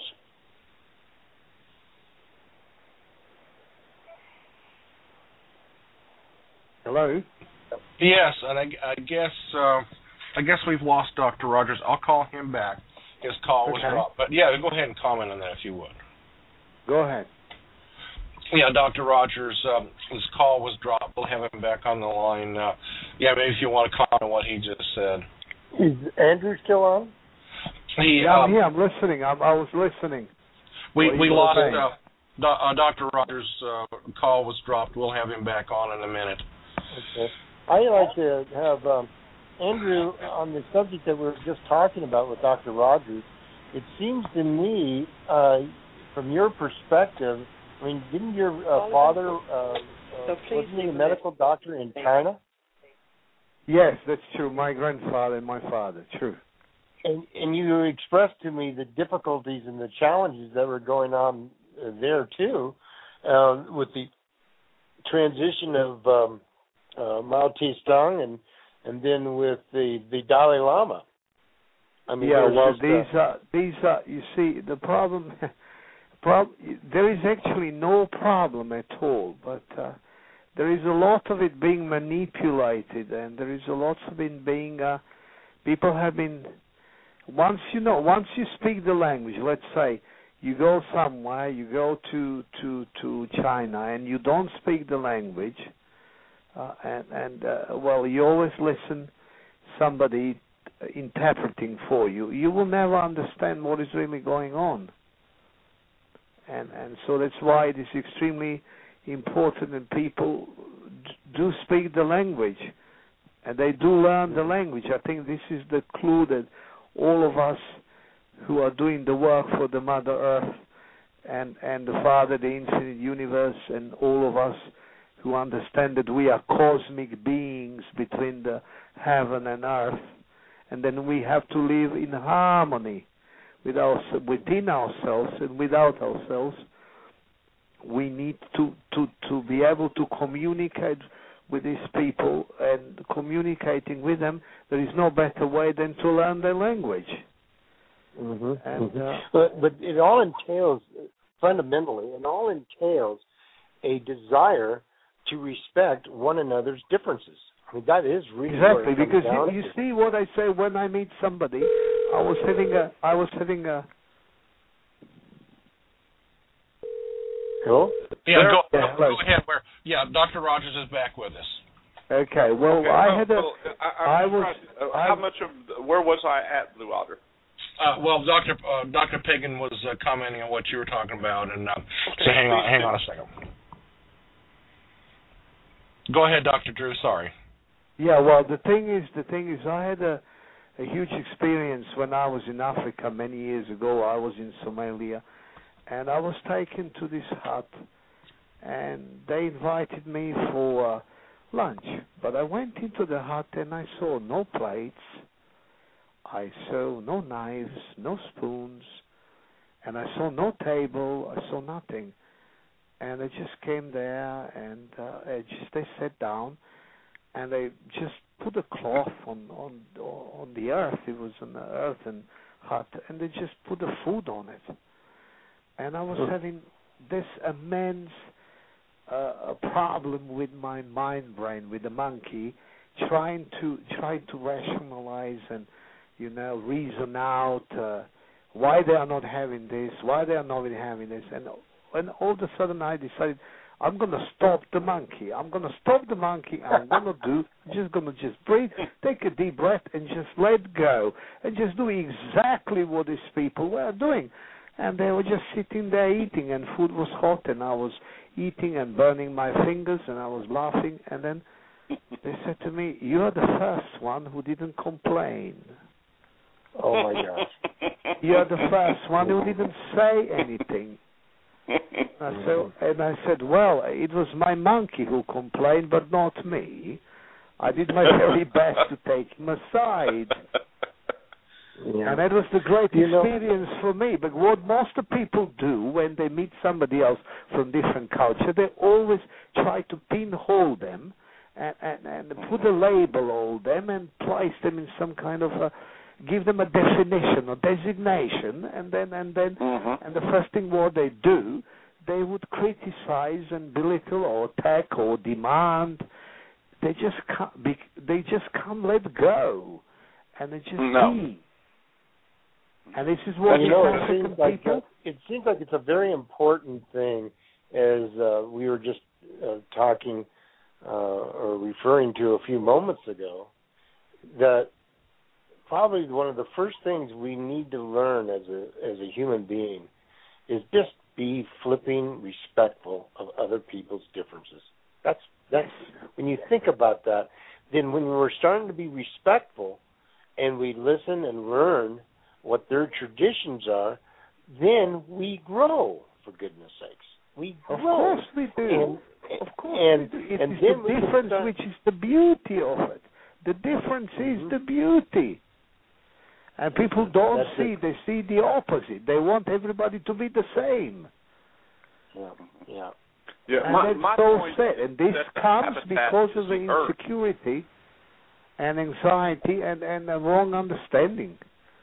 Hello? Yes, and I, I guess uh, I guess we've lost Doctor Rogers. I'll call him back. His call was okay. dropped. But yeah, go ahead and comment on that if you would. Go ahead. Yeah, Doctor Rogers, um, his call was dropped. We'll have him back on the line. Uh, yeah, maybe if you want to comment on what he just said. Is Andrew still on? He, yeah, um, I'm here. I'm listening. I'm, I was listening. We what we lost uh, Do, uh, Doctor Rogers' uh, call was dropped. We'll have him back on in a minute. Okay. I'd like to have um, Andrew on the subject that we were just talking about with Doctor Rogers. It seems to me, uh, from your perspective, I mean, didn't your uh, father, uh, uh, wasn't he a medical doctor in China? Yes, that's true. My grandfather and my father, true. And, and you expressed to me the difficulties and the challenges that were going on uh, there, too, uh, with the transition of um, uh, Mao Tse-tung and and then with the the Dalai Lama. I mean, yeah, well, just, these uh, are these are. You see, the problem. prob- there is actually no problem at all, but uh, there is a lot of it being manipulated, and there is a lot of it being. Uh, people have been. Once you know, once you speak the language, let's say you go somewhere, you go to to to China, and you don't speak the language, uh, and and uh, well, you always listen somebody interpreting for you. You will never understand what is really going on, and and so that's why it is extremely important that people do speak the language, and they do learn the language. I think this is the clue that all of us who are doing the work for the Mother Earth and, and the Father, the infinite universe, and all of us who understand that we are cosmic beings between the heaven and earth, and then we have to live in harmony with our, within ourselves and without ourselves. We need to, to, to be able to communicate with these people, and communicating with them, there is no better way than to learn their language. Mm-hmm. And, mm-hmm. uh, but, but it all entails, fundamentally, it all entails a desire to respect one another's differences. I mean, that is really exactly, what it because comes you, you down to. see what I say when I meet somebody. I was having a, I was having a. Hello? Yeah, go, yeah, go, go ahead. Where, yeah, Doctor Rogers is back with us. Okay, well, okay, I well, had a. well, I, I I was. trying, uh, how I, much of where was I at, Blue Otter? Uh, well, Doctor Uh, Doctor Pagan was uh, commenting on what you were talking about, and uh, Okay, so hang on, please hang do. on a second. Go ahead, Doctor Drew. Sorry. Yeah, well, the thing is, the thing is, I had a, a huge experience when I was in Africa many years ago. I was in Somalia, and I was taken to this hut, and they invited me for uh, lunch. But I went into the hut and I saw no plates, I saw no knives, no spoons, and I saw no table. I saw nothing. And I just came there, and uh, I just they sat down, and they just put a cloth on on on the earth. It was an earthen hut, and they just put the food on it. And I was having this immense uh, a problem with my mind brain, with the monkey, trying to trying to rationalize and you know reason out uh, why they are not having this, why they are not having this, and and all of a sudden I decided I'm going to stop the monkey. I'm going to stop the monkey. I'm going to do, just going to just breathe, take a deep breath, and just let go, and just do exactly what these people were doing. And they were just sitting there eating, and food was hot, and I was eating and burning my fingers, and I was laughing. And then they said to me, "You're the first one who didn't complain." Oh my gosh! You're the first one who didn't say anything. I said, and I said, well, it was my monkey who complained, but not me. I did my very best to take him aside. Yeah. And that was the great you experience know, for me. But what most of people do when they meet somebody else from different culture, they always try to pinhole them and, and, and put a label on them and place them in some kind of a, give them a definition or designation, and then and then mm-hmm. and the first thing what they do, they would criticize and belittle or attack or demand. They just can't. Be, they just can't let go, and they just no. be. And this is what you know, it African seems like people. a, it seems like it's a very important thing, as uh, we were just uh, talking uh, or referring to a few moments ago, that probably one of the first things we need to learn as a as a human being is just be flipping respectful of other people's differences. That's that's when you think about that, then when we're starting to be respectful and we listen and learn what their traditions are, then we grow, for goodness sakes. We grow. Of course we do. And, of course and, we do. It and is then the difference start... which is the beauty of it. The difference mm-hmm. is the beauty. And people don't That's see, it. they see the opposite. They want everybody to be the same. Yeah, yeah. yeah and my, that's my so point sad. And this that comes habitat because is of the Earth. insecurity. and anxiety and, and a wrong understanding.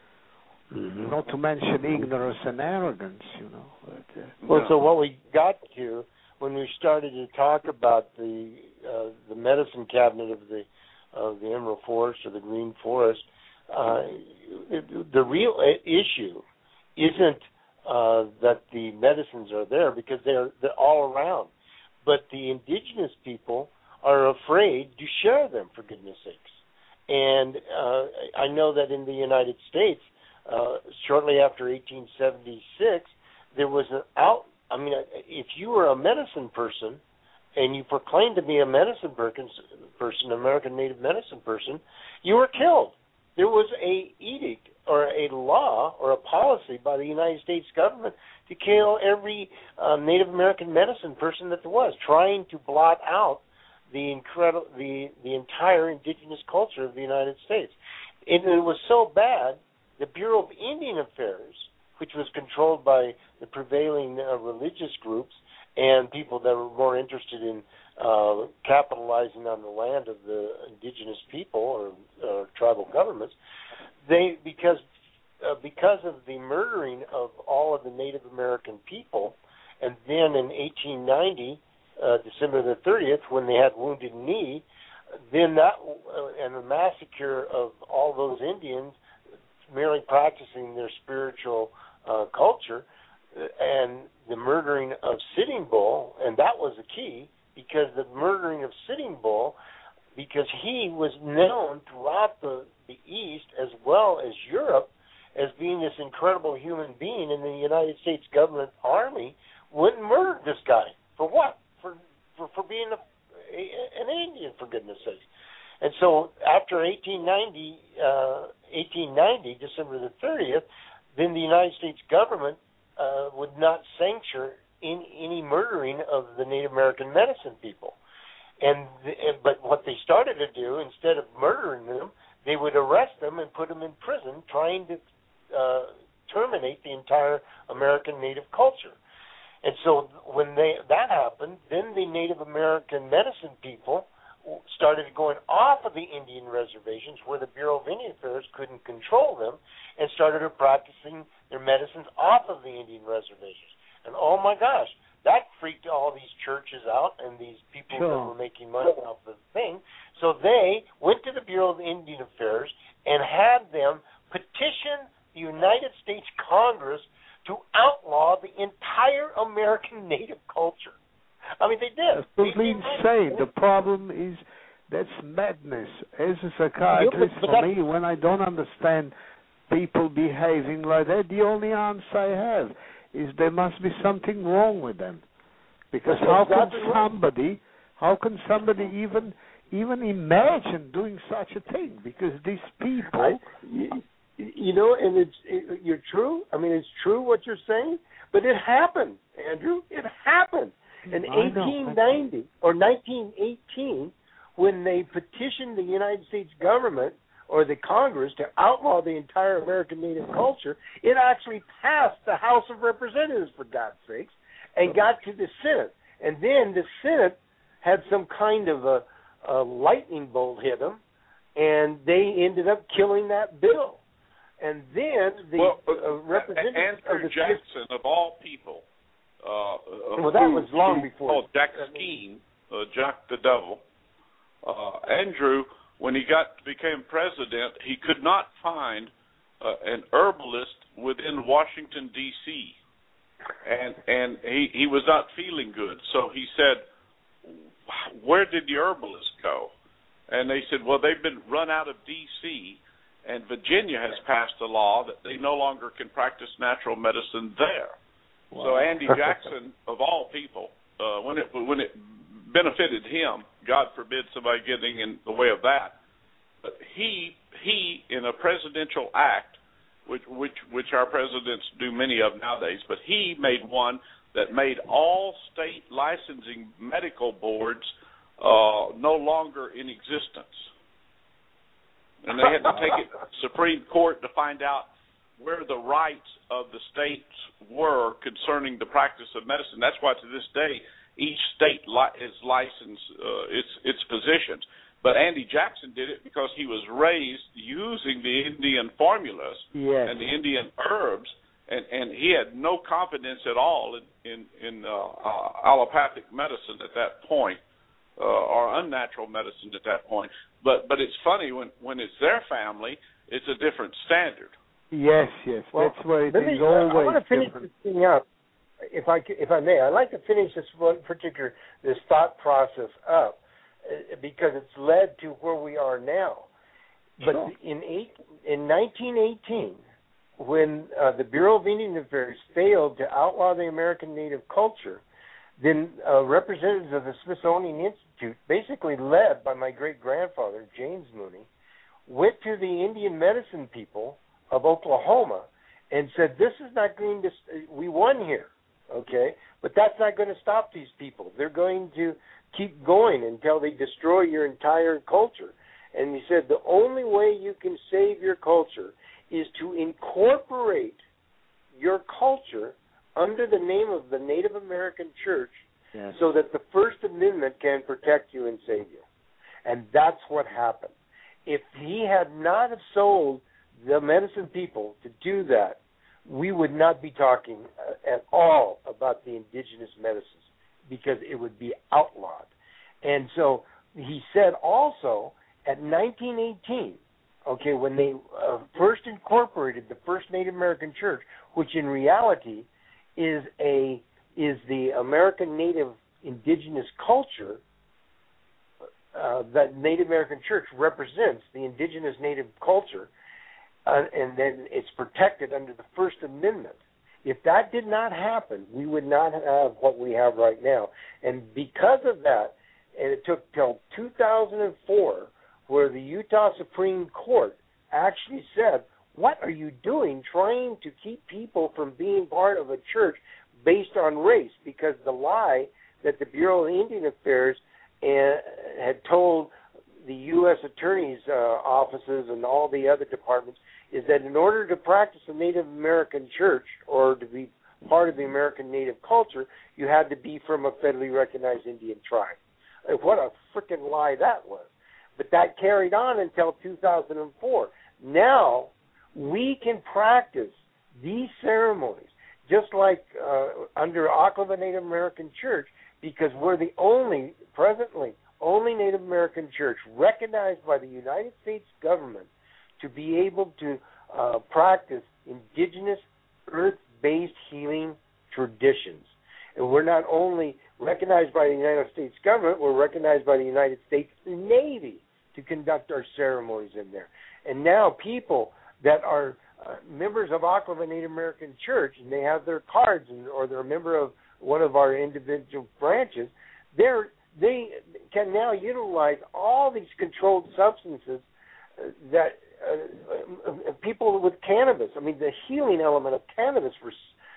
Mm-hmm. Not to mention ignorance and arrogance, you know. But, uh, well, so what we got to when we started to talk about the uh, the medicine cabinet of the of the Emerald Forest or the Green Forest, uh, it, the real issue isn't uh, that the medicines are there, because they're they're all around, but the indigenous people are afraid to share them, for goodness sakes. And uh, I know that in the United States, Uh, shortly after eighteen seventy-six, there was an out. I mean, if you were a medicine person and you proclaimed to be a medicine person, American Native medicine person, you were killed. There was a edict or a law or a policy by the United States government to kill every uh, Native American medicine person that there was, trying to blot out the incredible, the the entire indigenous culture of the United States. And it was so bad. The Bureau of Indian Affairs, which was controlled by the prevailing uh, religious groups and people that were more interested in uh, capitalizing on the land of the indigenous people or, or tribal governments, they because uh, because of the murdering of all of the Native American people, and then in eighteen ninety, uh, December the thirtieth, when they had Wounded Knee, then that uh, and the massacre of all those Indians, merely practicing their spiritual uh, culture, and the murdering of Sitting Bull, and that was the key, because the murdering of Sitting Bull, because he was known throughout the, the East as well as Europe as being this incredible human being, and the United States government army wouldn't murder this guy. For what? For for, for being a, a, an Indian, for goodness sakes. And so after eighteen ninety, uh, eighteen ninety, December the thirtieth, then the United States government uh, would not censure in, any murdering of the Native American medicine people. And the, but what they started to do, instead of murdering them, they would arrest them and put them in prison, trying to uh, terminate the entire American Native culture. And so when they that happened, then the Native American medicine people started going off of the Indian reservations where the Bureau of Indian Affairs couldn't control them, and started practicing their medicines off of the Indian reservations. And oh my gosh, that freaked all these churches out and these people sure. that were making money off the thing. So they went to the Bureau of Indian Affairs and had them petition the United States Congress to outlaw the entire American Native culture. I mean, they did. That's totally insane. The problem is that's madness. As a psychiatrist, for me, when I don't understand people behaving like that, the only answer I have is there must be something wrong with them. Because how can somebody, how can somebody even even imagine doing such a thing? Because these people, I, you, you know, and it's it, you're true. I mean, it's true what you're saying, but it happened, Andrew. It happened. In eighteen ninety or nineteen eighteen, when they petitioned the United States government or the Congress to outlaw the entire American Native culture, it actually passed the House of Representatives, for God's sakes, and got to the Senate. And then the Senate had some kind of a, a lightning bolt hit them, and they ended up killing that bill. And then the well, uh, representative Andrew of the Jackson, of all people, Uh, well, that was long before. Called Jack Skeen, uh, Jack the Devil. Uh, Andrew, when he got became president, he could not find uh, an herbalist within Washington D C, and and he he was not feeling good. So he said, "Where did the herbalist go?" And they said, "Well, they've been run out of D C, and Virginia has passed a law that they no longer can practice natural medicine there." Wow. So Andy Jackson, of all people, uh, when it when it benefited him, God forbid somebody getting in the way of that, but he he in a presidential act, which which which our presidents do many of nowadays, but he made one that made all state licensing medical boards uh, no longer in existence, and they had to take it to the Supreme Court to find out where the rights of the states were concerning the practice of medicine. That's why to this day each state li- is licensed uh, its its physicians. But Andy Jackson did it because he was raised using the Indian formulas yes. and the Indian herbs, and, and he had no confidence at all in, in, in uh, uh, allopathic medicine at that point, uh, or unnatural medicine at that point. But but it's funny, when, when it's their family, it's a different standard. Yes, yes, well, that's why it me, is always I want to finish different. this thing up, if I, if I may. I'd like to finish this one particular, this thought process up, because it's led to where we are now. But Sure. in eight, in nineteen eighteen, when uh, the Bureau of Indian Affairs failed to outlaw the American Native culture, then uh, representatives of the Smithsonian Institute, basically led by my great-grandfather, James Mooney, went to the Indian medicine people of Oklahoma and said, this is not going to, st- we won here, okay, but that's not going to stop these people. They're going to keep going until they destroy your entire culture. And he said the only way you can save your culture is to incorporate your culture under the name of the Native American Church, yes, so that the First Amendment can protect you and save you. And that's what happened. If he had not have sold the medicine people to do that, we would not be talking uh, at all about the indigenous medicines, because it would be outlawed. And so he said also at nineteen eighteen, okay, when they uh, first incorporated the first Native American Church, which in reality is a is the American Native indigenous culture, uh, that Native American Church represents the indigenous Native culture, uh, and then it's protected under the First Amendment. If that did not happen, we would not have what we have right now. And because of that, and it took till two thousand four, where the Utah Supreme Court actually said, what are you doing trying to keep people from being part of a church based on race? Because the lie that the Bureau of Indian Affairs uh, had told the U S attorney's uh, offices and all the other departments is that in order to practice a Native American church or to be part of the American Native culture, you had to be from a federally recognized Indian tribe. What a freaking lie that was. But that carried on until two thousand four. Now we can practice these ceremonies just like uh, under Oklahoma Native American Church, because we're the only, presently, only Native American church recognized by the United States government to be able to uh, practice indigenous earth-based healing traditions. And we're not only recognized by the United States government, we're recognized by the United States Navy to conduct our ceremonies in there. And now people that are uh, members of Oklahoma Native American Church, and they have their cards, and, or they're a member of one of our individual branches, they're, they can now utilize all these controlled substances uh, that uh, uh, people with cannabis, I mean, the healing element of cannabis for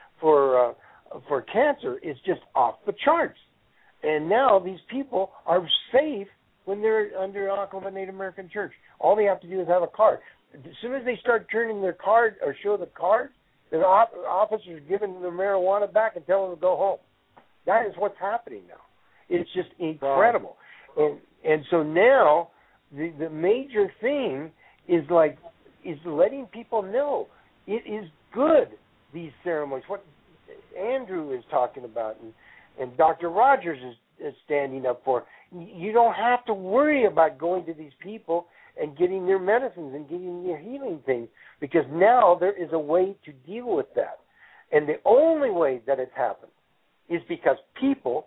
for uh, for cancer is just off the charts. And now these people are safe when they're under Oklahoma Native American Church. All they have to do is have a card. As soon as they start turning their card or show the card, the officers give them the marijuana back and tell them to go home. That is what's happening now. It's just incredible. And and so now the the major thing is like is letting people know it is good, these ceremonies. What Andrew is talking about and, and Doctor Rogers is, is standing up for. You don't have to worry about going to these people and getting their medicines and getting their healing things, because now there is a way to deal with that. And the only way that it's happened is because people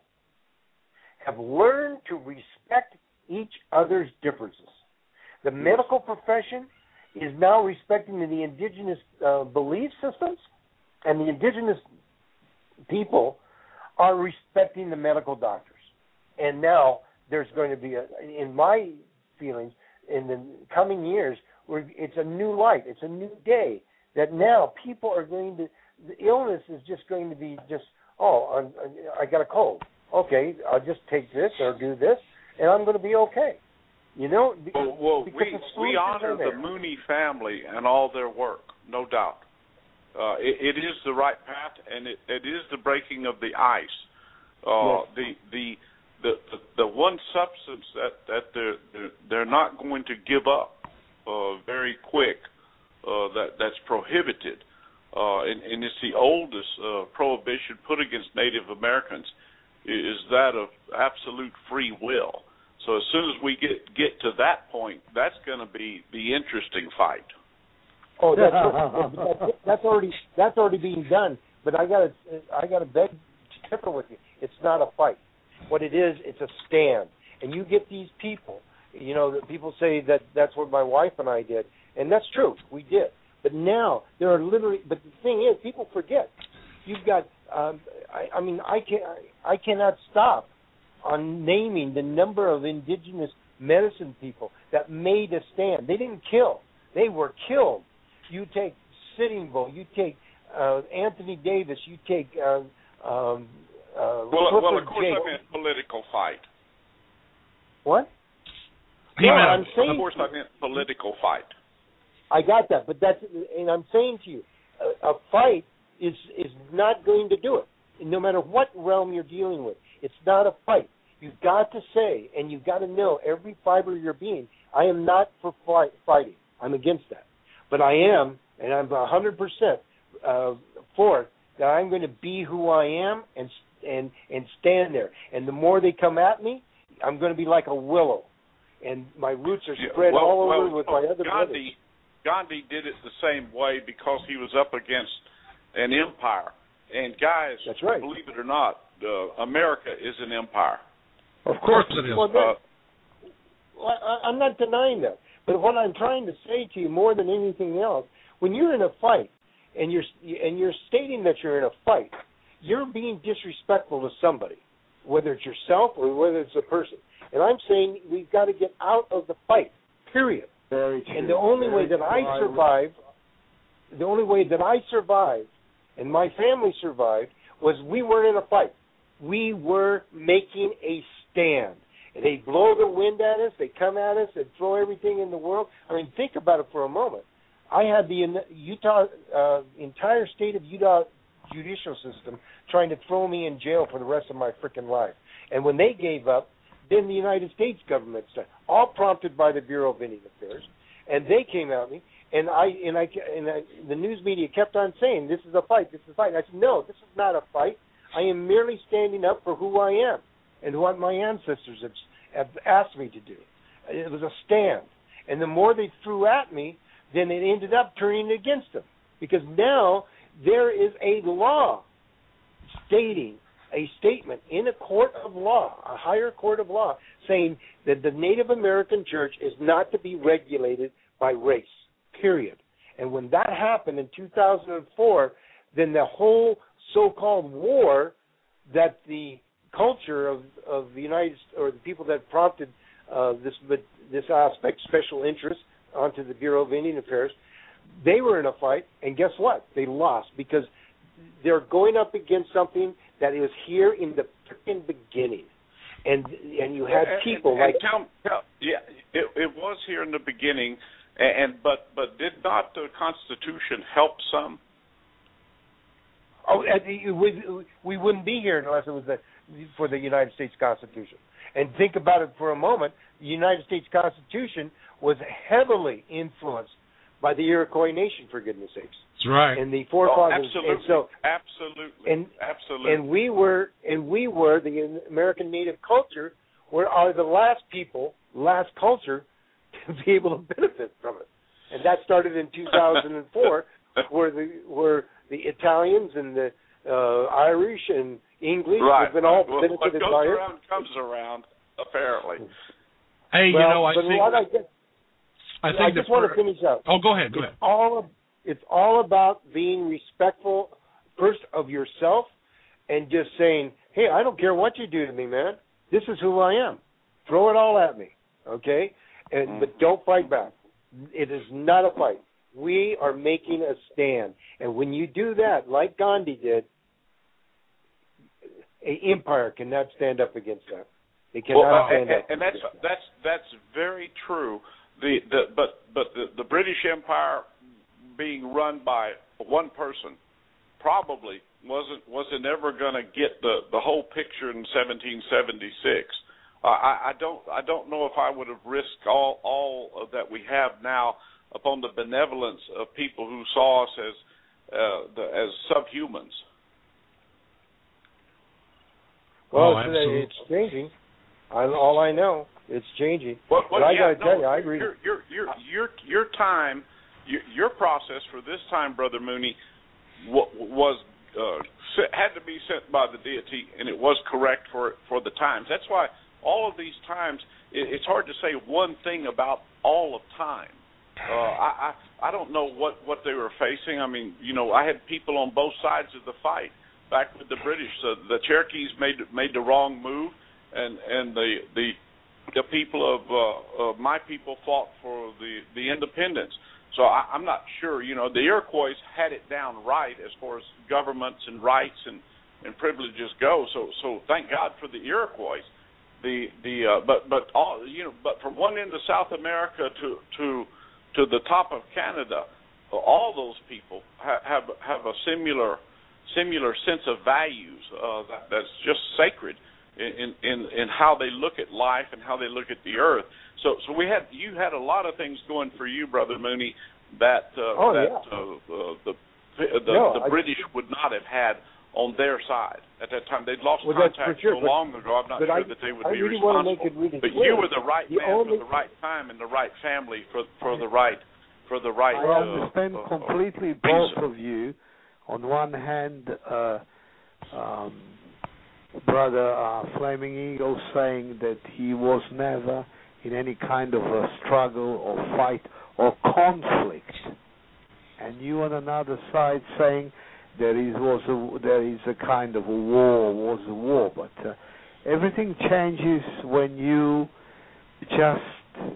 have learned to respect each other's differences. The medical profession is now respecting the indigenous uh, belief systems, and the indigenous people are respecting the medical doctors. And now there's going to be, a, in my feelings, in the coming years, where it's a new light, it's a new day, that now people are going to, the illness is just going to be just, oh, I'm, I got a cold. Okay, I'll just take this or do this, and I'm going to be okay. You know? Well, well we, we honor the Mooney family and all their work, no doubt. Uh, it, it is the right path, and it, it is the breaking of the ice. Uh, yes. The the the the, the one substance that that they're they're, they're not going to give up uh, very quick uh, that that's prohibited, uh, and, and it's the oldest uh, prohibition put against Native Americans, is that of absolute free will. So as soon as we get get to that point, that's going to be the interesting fight. Oh, that's, that's already that's already being done. But I got to I got to beg to differ with you. It's not a fight. What it is, it's a stand. And you get these people. You know, that people say that that's what my wife and I did, and that's true. We did. But now there are literally. But the thing is, people forget. You've got. Um, I, I mean, I can I cannot stop on naming the number of indigenous medicine people that made a stand. They didn't kill. They were killed. You take Sitting Bull, you take uh, Anthony Davis, you take uh, um, uh, well, well, of course, Jake. I meant political fight. What? He no, meant, I'm saying, of course, I meant political fight. I got that, but that's, and I'm saying to you, a, a fight is is not going to do it. No matter what realm you're dealing with, it's not a fight. You've got to say, and you've got to know every fiber of your being, I am not for fight, fighting. I'm against that. But I am, and I'm one hundred percent uh, for it, that I'm going to be who I am and and and stand there. And the more they come at me, I'm going to be like a willow. And my roots are spread well, all over well, with my other Gandhi, brothers. Gandhi did it the same way because he was up against an empire. And guys, That's right. believe it or not, uh, America is an empire. Of course it is. Well, then, well, I, I'm not denying that. But what I'm trying to say to you more than anything else, when you're in a fight and you're and you're stating that you're in a fight, you're being disrespectful to somebody, whether it's yourself or whether it's a person. And I'm saying we've got to get out of the fight, period. Very true. And the only Very way that true. I survived, the only way that I survived and my family survived was we weren't in a fight. We were making a stand. And they blow the wind at us, they come at us, they throw everything in the world. I mean, think about it for a moment. I had the Utah, uh, entire state of Utah judicial system trying to throw me in jail for the rest of my freaking life. And when they gave up, then the United States government started, all prompted by the Bureau of Indian Affairs, and they came at me, and I and I and I, the news media kept on saying, "This is a fight, this is a fight." And I said, "No, this is not a fight. I am merely standing up for who I am and what my ancestors have, have asked me to do." It was a stand, and the more they threw at me, then it ended up turning against them, because now there is a law stating a statement in a court of law, a higher court of law, saying that the Native American church is not to be regulated by race, period. And when that happened in two thousand four, then the whole so-called war that the culture of, of the United States, or the people that prompted uh, this this aspect, special interest, onto the Bureau of Indian Affairs, they were in a fight, and guess what? They lost, because they're going up against something that was here in the freaking beginning, and and you had people and, and, like and tell, tell, yeah, it, it was here in the beginning, and, and but but did not the Constitution help some? Oh, we, we wouldn't be here unless it was the, for the United States Constitution. And think about it for a moment. The United States Constitution was heavily influenced by the Iroquois Nation, for goodness sakes. That's right. And the forefathers. Oh, absolutely. And so, absolutely. And, absolutely. And we were, and we were the American Native culture, were are the last people, last culture, to be able to benefit from it. And that started in two thousand four, where the where the Italians and the uh, Irish and English right. have been all well, benefited what goes by it. around comes around, apparently. Hey, well, you know, I but think what I, get, I think I just want to finish out. Oh, go ahead. Go it's ahead. all it's all about being respectful first of yourself, and just saying, "Hey, I don't care what you do to me, man. This is who I am. Throw it all at me, okay? And mm-hmm. but don't fight back. It is not a fight. We are making a stand, and when you do that, like Gandhi did, an empire cannot stand up against that. It cannot well, uh, stand and, up. And that's that. that's that's very true. The, the but but the, the British Empire being run by one person, probably wasn't wasn't ever going to get the, the whole picture in seventeen seventy-six. Uh, I, I don't I don't know if I would have risked all all of that we have now upon the benevolence of people who saw us as uh, the, as subhumans. Well, Oh, it's, it's changing. I, all I know, it's changing. Well, well, but I yeah, got to no, tell you, I agree. Your your your your, your time, your, your process for this time, Brother Mooney, w- was uh, had to be sent by the deity, and it was correct for for the times. That's why all of these times, it, it's hard to say one thing about all of time. Uh, I, I I don't know what, what they were facing. I mean, you know, I had people on both sides of the fight back with the British. So the Cherokees made made the wrong move, and and the the the people of uh, of my people fought for the, the independence. So I, I'm not sure. You know, the Iroquois had it down right as far as governments and rights and, and privileges go. So so thank God for the Iroquois. The the uh, but but all you know, but from one end of South America to to to the top of Canada, all those people ha- have have a similar similar sense of values uh, that, that's just sacred in, in in how they look at life and how they look at the earth. So so we had you had a lot of things going for you, Brother Mooney, that uh, oh, that yeah. uh, uh, the the, no, the I, British would not have had on their side at that time. They'd lost well, contact sure, so but, long ago. I'm not sure I, that they would I be really responsible. want to make it really but clear. you were the right the man only, for the right time and the right family for for the right for the right. I uh, understand uh, completely uh, both reason. of you. On one hand, uh, um, Brother uh, Flaming Eagle saying that he was never in any kind of a struggle or fight or conflict, and you on another side saying there is was a, there is a kind of a war, was a war, but uh, everything changes when you just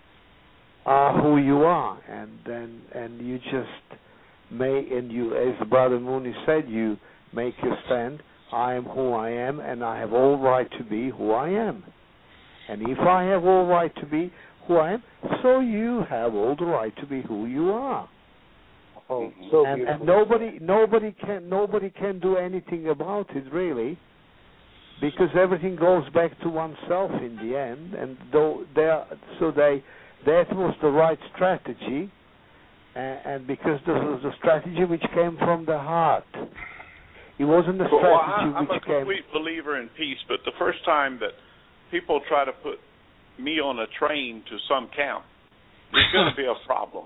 are who you are, and then and you just may and you, as Brother Mooney said, you make your stand. I am who I am, and I have all right to be who I am. And if I have all right to be who I am, so you have all the right to be who you are. Oh, so and, beautiful. and nobody, nobody can, nobody can do anything about it really, because everything goes back to oneself in the end. And though they, are, so they, that was the right strategy, and, and because this was the strategy which came from the heart. It wasn't a strategy well, I, I'm which a came. complete believer in peace, but the first time that people try to put me on a train to some camp, there's going to be a problem.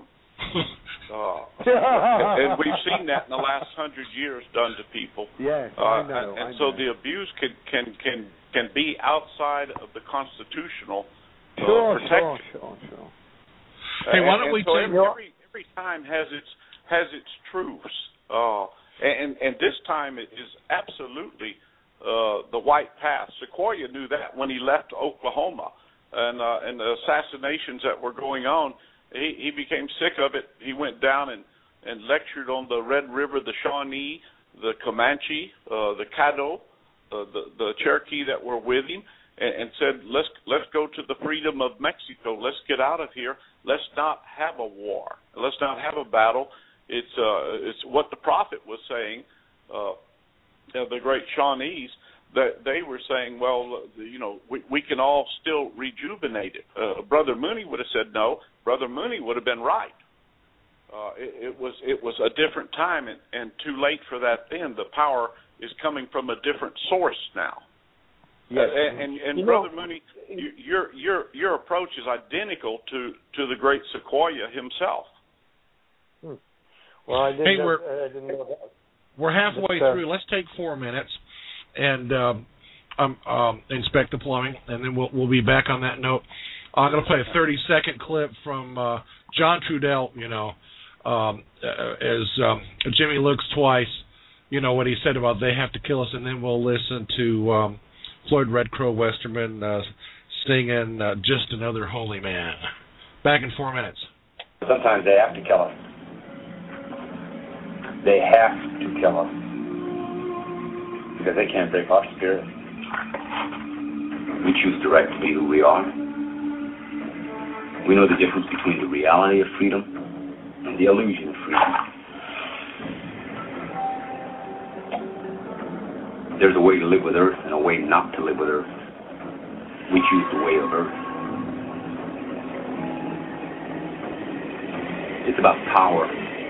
Uh, and, and we've seen that in the last hundred years done to people. Yes, uh, I know. And, and I so know. the abuse can can can can be outside of the constitutional uh, Sure, protection. sure, sure, sure. Hey, why and, don't we and so take- every, every every time has its has its truths. Uh, and and this time it is absolutely uh, the white path. Sequoyah knew that when he left Oklahoma, and uh, and the assassinations that were going on. He, he became sick of it. He went down and, and lectured on the Red River, the Shawnee, the Comanche, uh, the Caddo, uh, the the Cherokee that were with him, and, and said, let's let's go to the freedom of Mexico. Let's get out of here. Let's not have a war. Let's not have a battle. It's uh, it's what the prophet was saying. Uh, the great Shawnees, that they were saying, well, you know, we, we can all still rejuvenate it. Uh, Brother Mooney would have said no. Brother Mooney would have been right. Uh, it, it was it was a different time, and, and too late for that then. The power is coming from a different source now. Yes. Uh, and and, and you Brother know, Mooney, you, your your your approach is identical to, to the great Sequoyah himself. Hmm. Well, I didn't, Hey, know, we're- I didn't know that. We're halfway But, uh, through. Let's take four minutes and um, um, um, inspect the plumbing, and then we'll we'll be back on that note. I'm going to play a thirty-second clip from uh, John Trudell, you know, um, uh, as um, Jimmy Looks Twice, you know, what he said about they have to kill us, and then we'll listen to um, Floyd Red Crow Westerman uh, singing uh, Just Another Holy Man. Back in four minutes. Sometimes they have to kill us. They have to kill us because they can't break our spirit. We choose the right to be who we are. We know the difference between the reality of freedom and the illusion of freedom. There's a way to live with Earth and a way not to live with Earth. We choose the way of Earth. It's about power.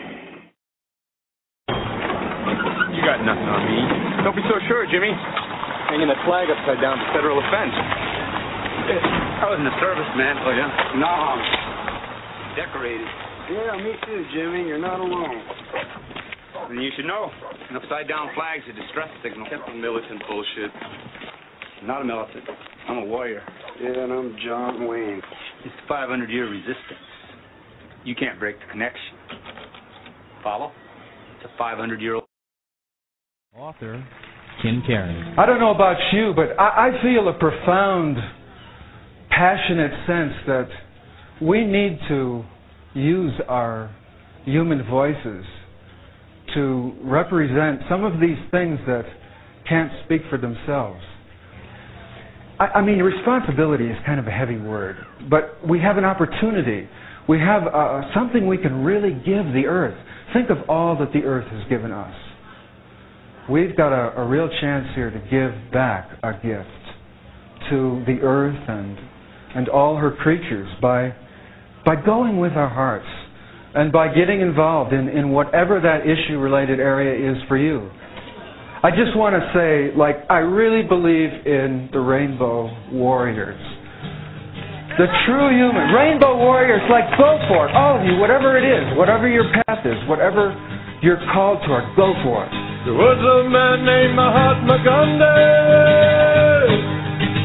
You got nothing on me. Don't be so sure, Jimmy. Hanging a flag upside down is federal offense. I was in the service, man. Oh, yeah? No. Decorated. Yeah, me too, Jimmy. You're not alone. And you should know, an upside-down flag's a distress signal. That's militant bullshit. I'm not a militant. I'm a warrior. Yeah, and I'm John Wayne. It's five hundred year resistance. You can't break the connection. Follow? It's a five hundred year old author, Ken Cairney. I don't know about you, but I, I feel a profound, passionate sense that we need to use our human voices to represent some of these things that can't speak for themselves. I, I mean, responsibility is kind of a heavy word, but we have an opportunity. We have uh, something we can really give the earth. Think of all that the earth has given us. We've got a, a real chance here to give back a gift to the earth and and all her creatures by by going with our hearts and by getting involved in, in whatever that issue-related area is for you. I just want to say, like, I really believe in the Rainbow Warriors. The true human. Rainbow Warriors, like, go for it. All of you, whatever it is, whatever your path is, whatever you're called toward, go for it. There was a man named Mahatma Gandhi.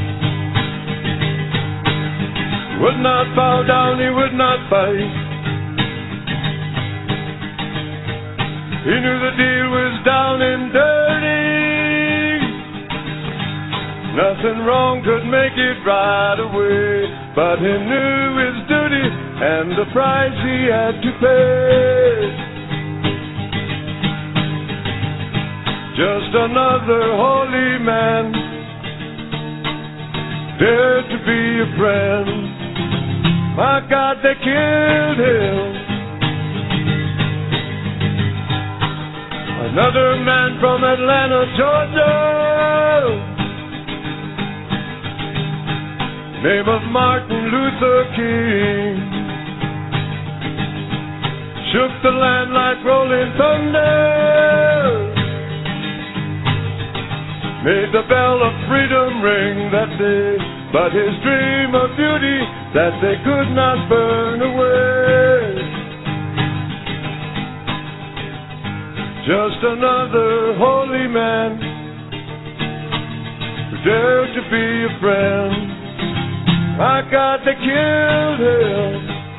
Would not bow down, he would not fight. He knew the deal was down and dirty. Nothing wrong could make it right away. But he knew his duty and the price he had to pay. Just another holy man, dared to be a friend. My God, they killed him. Another man from Atlanta, Georgia, name of Martin Luther King, shook the land like rolling thunder, made the bell of freedom ring that day. But his dream of beauty that they could not burn away. Just another holy man who dared to be a friend. My God, they killed him.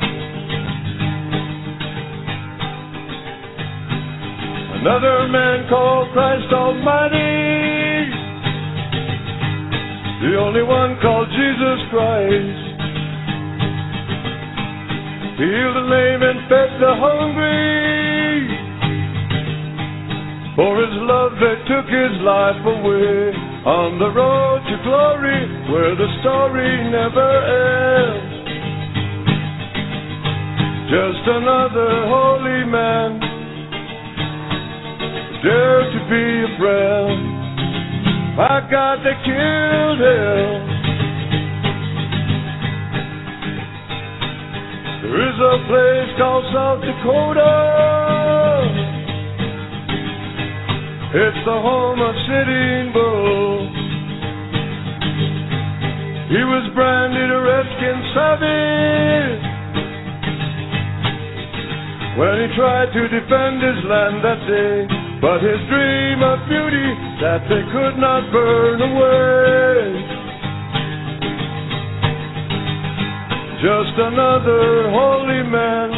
Another man called Christ Almighty, the only one called Jesus Christ. He healed the lame and fed the hungry. For his love they took his life away. On the road to glory, where the story never ends. Just another holy man, dared to be a friend. My God, they killed him. There is a place called South Dakota. It's the home of Sitting Bull. He was branded a redskin savage when he tried to defend his land that day. But his dream of beauty that they could not burn away. Just another holy man,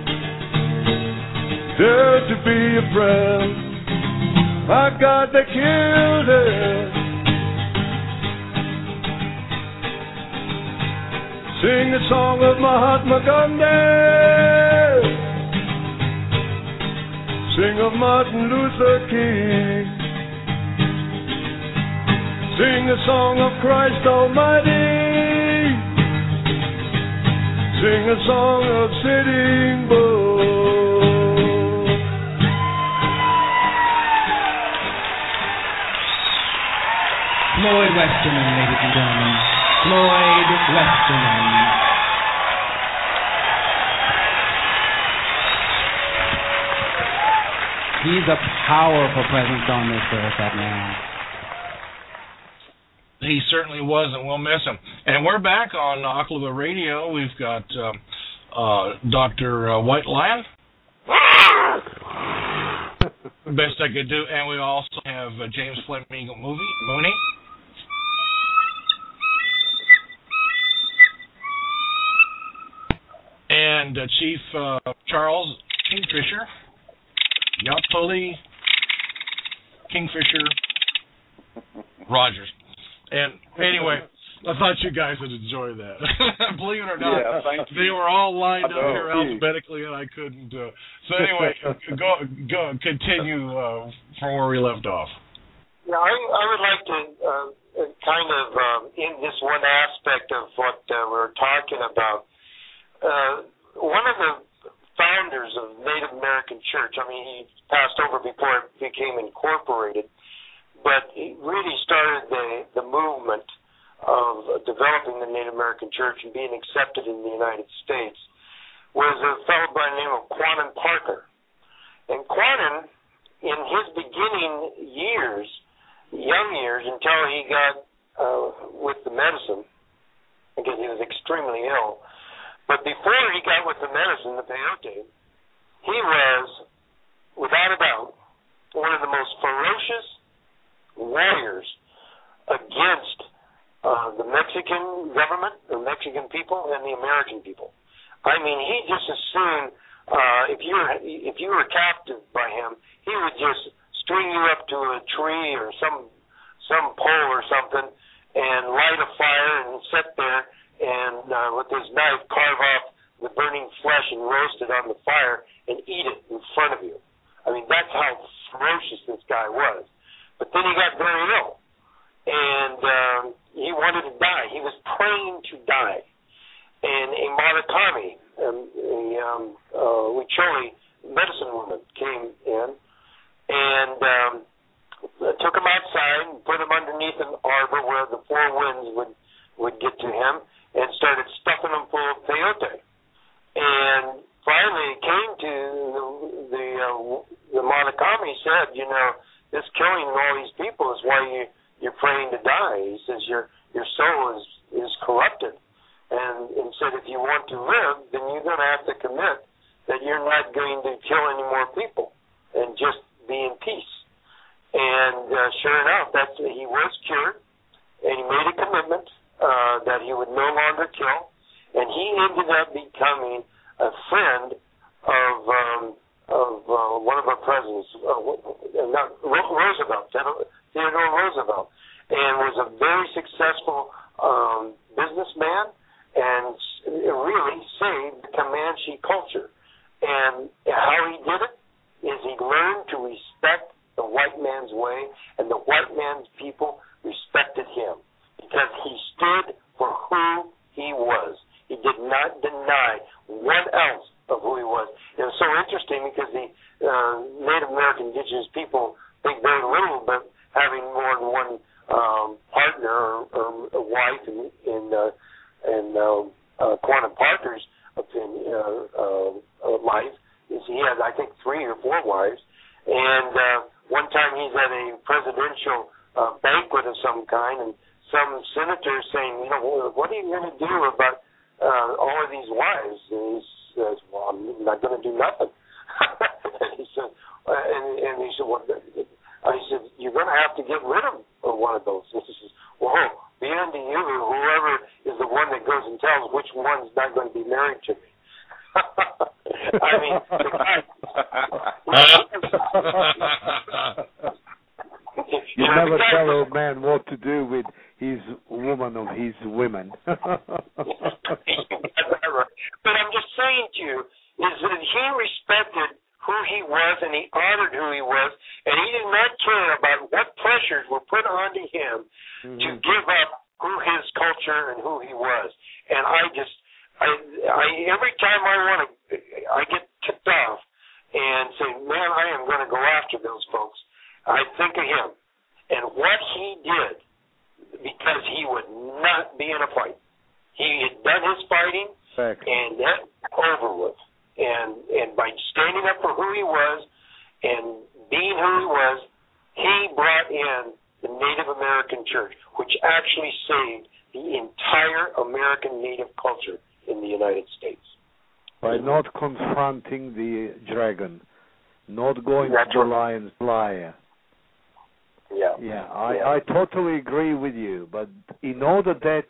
dared to be a friend. My God, they killed him. Sing the song of Mahatma Gandhi. Sing of Martin Luther King. Sing the song of Christ Almighty. Sing a song of Sitting Bull. Floyd Westerman, ladies and gentlemen. Floyd Westerman. He's a powerful presence on this earth, that man. He certainly was, and we'll miss him. And we're back on Oklahoma Radio. We've got um, uh, Doctor Uh, White Lion. Best I could do. And we also have uh, James Fleming Movie, Mooney. And uh, Chief uh, Charles Kingfisher. Yapoli Kingfisher Rogers. And anyway, I thought you guys would enjoy that. Believe it or not, yeah, thank you. They were all lined up know, here alphabetically, and I couldn't. Uh, so anyway, go go continue uh, from where we left off. Yeah, I, I would like to uh, kind of um, in this one aspect of what uh, we're talking about. Uh, one of the founders of Native American Church, I mean, he passed over before it became incorporated, but he really started the, the movement of developing the Native American Church and being accepted in the United States, was a fellow by the name of Quannon Parker. And Quannon, in his beginning years, young years, until he got uh, with the medicine, because he was extremely ill, but before he got with the medicine, the peyote, he was, without a doubt, one of the most ferocious warriors against uh, the Mexican government, the Mexican people, and the American people. I mean, he just assumed uh, if you were if you were captive by him, he would just string you up to a tree or some some pole or something and light a fire and sit there and uh, with his knife carve off the burning flesh and roast it on the fire and eat it in front of you. I mean, that's how ferocious this guy was. But then he got very ill, and um, he wanted to die. He was praying to die. And a Matakami, um, a um, uh, Huicholi medicine woman, came in and um, took him outside and put him underneath an arbor where the four winds would, would get to him, and started stuffing him full of peyote. And finally it came to the the, uh, the Matakami said, you know, this killing all these people is why you, you're praying to die. He says your your soul is, is corrupted. And, and said if you want to live, then you're going to have to commit that you're not going to kill any more people and just be in peace. And uh, sure enough, that's, he was cured, and he made a commitment Uh, that he would no longer kill, and he ended up becoming a friend of um, of uh, one of our presidents, uh, not Roosevelt, Theodore Roosevelt, and was a very successful um, businessman, and really saved the Comanche culture. And how he did it is he learned to respect the white man's way, and the white man's people respected him, because he stood for who he was. He did not deny one ounce of who he was. It was so interesting because the uh, Native American indigenous people think very little about having more than one um, partner or, or a wife in, in, uh, in uh, uh, Quannon Parker's opinion, uh, uh, life. Is he had, I think, three or four wives. And uh, one time he's at a presidential uh, banquet of some kind, and some senator saying, you know, what are you going to do about uh, all of these wives? And he says, well, I'm not going to do nothing. and he said, uh, and, and he said, well, I said, you're going to have to get rid of one of those. And he says, well, be unto you, whoever is the one that goes and tells which one's not going to be married to me. I mean, the guy. You never tell a man what to do with his woman or his women. But I'm just saying to you, is that he respected who he was and he honored who he was, and he did not care about what pressures were put onto him mm-hmm. to give up who his culture and who he was. And I just, I, I every time I want to, I get tipped off and say, man, I am going to go after those folks. I think of him. And what he did because he would not be in a fight. He had done his fighting, exactly. and that over with. And and by standing up for who he was and being who he was, he brought in the Native American church, which actually saved the entire American Native culture in the United States. By not confronting the dragon, not going That's to the right. lion's lair. Yeah. Yeah, I, yeah. I totally agree with you. But in order that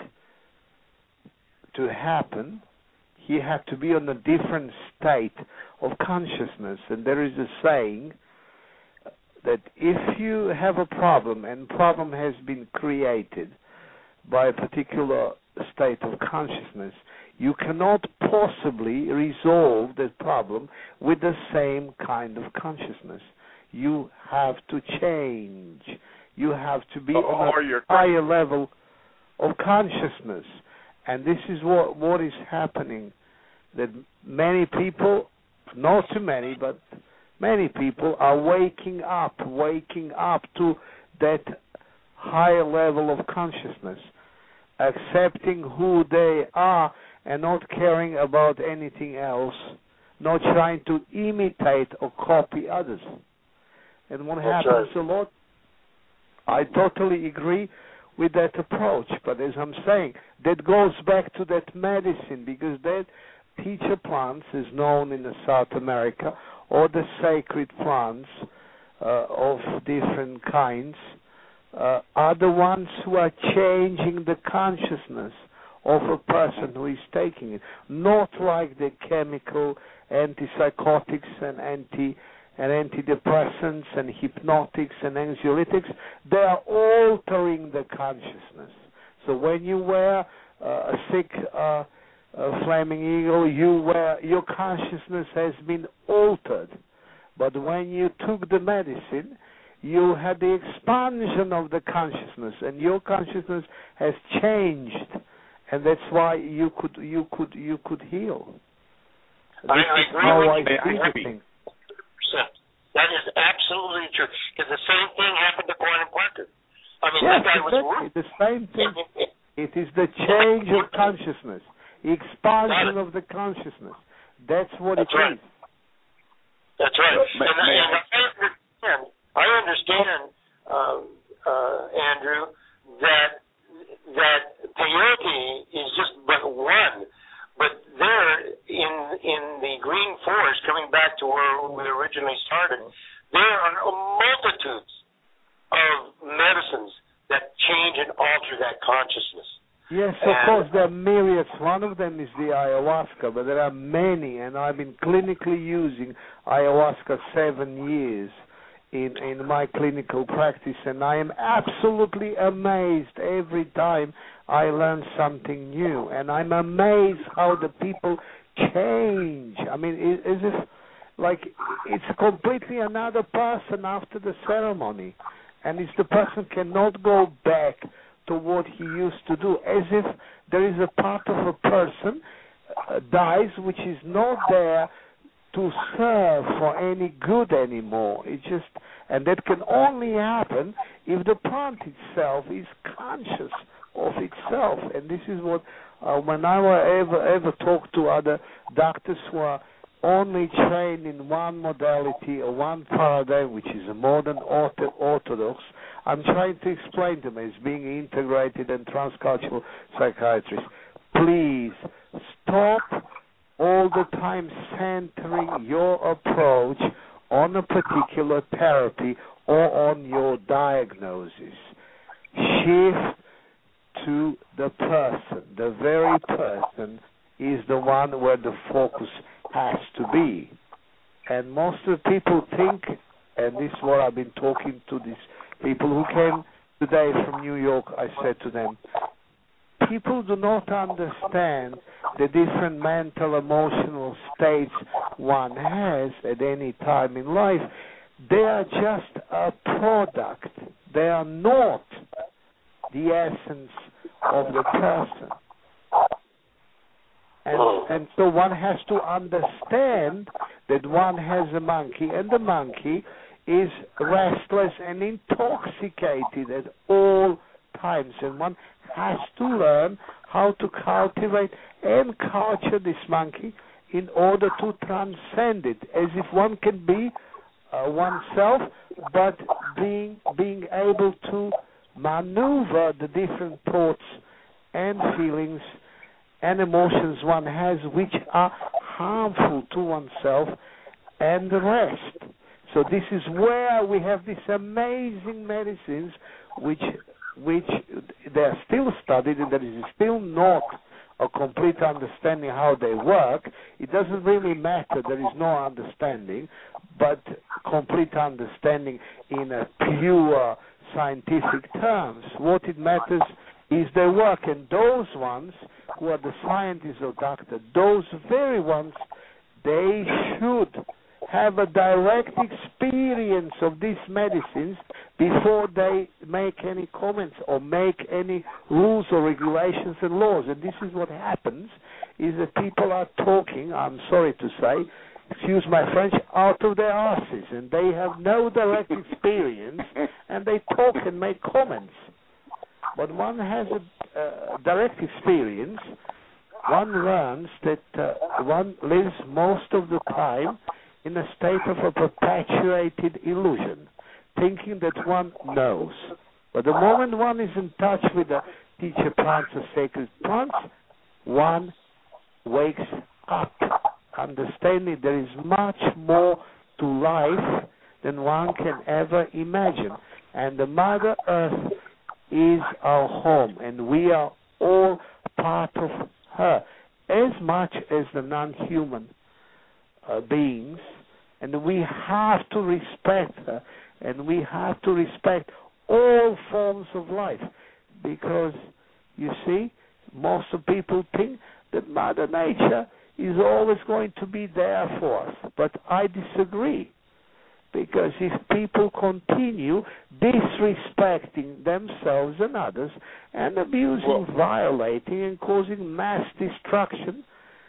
to happen, he had to be on a different state of consciousness. And there is a saying that if you have a problem and problem has been created by a particular state of consciousness, you cannot possibly resolve that problem with the same kind of consciousness. You have to change. You have to be Oh, on or a you're- higher level of consciousness. And this is what, what is happening, that many people, not too many, but many people are waking up, waking up to that higher level of consciousness, accepting who they are and not caring about anything else, not trying to imitate or copy others. And what That's happens right. a lot, I totally agree with that approach, but as I'm saying, that goes back to that medicine, because that teacher plants is known in the South America, or the sacred plants uh, of different kinds, uh, are the ones who are changing the consciousness of a person who is taking it, not like the chemical antipsychotics and anti and antidepressants and hypnotics and anxiolytics. They are altering the consciousness. So when you wear uh, a sick uh, a flaming eagle, you wear, your consciousness has been altered. But when you took the medicine, you had the expansion of the consciousness, and your consciousness has changed. And that's why you could you could you could heal. This I, I is agree how with I you. see I the agree. thing. That is absolutely true. Because the same thing happened to Quantum Parker. I mean, Yes, that guy exactly. was The same thing. It is the change of consciousness, the expansion of the consciousness. That's what That's it right. is. That's right. May- and, may and I understand, I understand um, uh, Andrew, that that peyote is just but one. But there, in in the Green Forest, coming back to where we originally started, there are multitudes of medicines that change and alter that consciousness. Yes, of And- course, there are myriads. One of them is the ayahuasca, but there are many, and I've been clinically using ayahuasca seven years in, in my clinical practice, and I am absolutely amazed every time I learn something new, and I'm amazed how the people change. I mean, it, as if, like, it's completely another person after the ceremony, and it's the person cannot go back to what he used to do, as if there is a part of a person uh, dies which is not there to serve for any good anymore. It just, and that can only happen if the plant itself is conscious of itself. And this is what, uh, when I ever ever talk to other doctors who are only trained in one modality or one paradigm, which is a modern ortho- orthodox, I'm trying to explain to them as being integrated and transcultural psychiatrist. Please stop all the time centering your approach on a particular therapy or on your diagnosis. Shift to the person. The very person is the one where the focus has to be. And most of the people think, and this is what I've been talking to these people who came today from New York, I said to them, people do not understand the different mental, emotional states one has at any time in life. They are just a product. They are not the essence of the person. And, and so one has to understand that one has a monkey, and the monkey is restless and intoxicated at all times, and one has to learn how to cultivate and culture this monkey in order to transcend it, as if one can be uh, oneself, but being being able to maneuver the different thoughts and feelings and emotions one has, which are harmful to oneself and the rest. So this is where we have these amazing medicines, which which they are still studied, and there is still not a complete understanding how they work. It doesn't really matter. There is no understanding, but complete understanding in a pure scientific terms. What it matters is their work, and those ones who are the scientists or doctors, those very ones, they should have a direct experience of these medicines before they make any comments or make any rules or regulations and laws. And this is what happens, is that people are talking, I'm sorry to say, excuse my French, out of their asses, and they have no direct experience, and they talk and make comments. But one has a uh, direct experience. One learns that uh, one lives most of the time in a state of a perpetuated illusion, thinking that one knows. But the moment one is in touch with the teacher plants or sacred plants, one wakes up, understanding there is much more to life than one can ever imagine. And the Mother Earth is our home, and we are all part of her, as much as the non-human uh, beings, and we have to respect her, and we have to respect all forms of life, because, you see, most of people think that Mother Nature is always going to be there for us, but I disagree. Because if people continue disrespecting themselves and others and abusing, well, violating, and causing mass destruction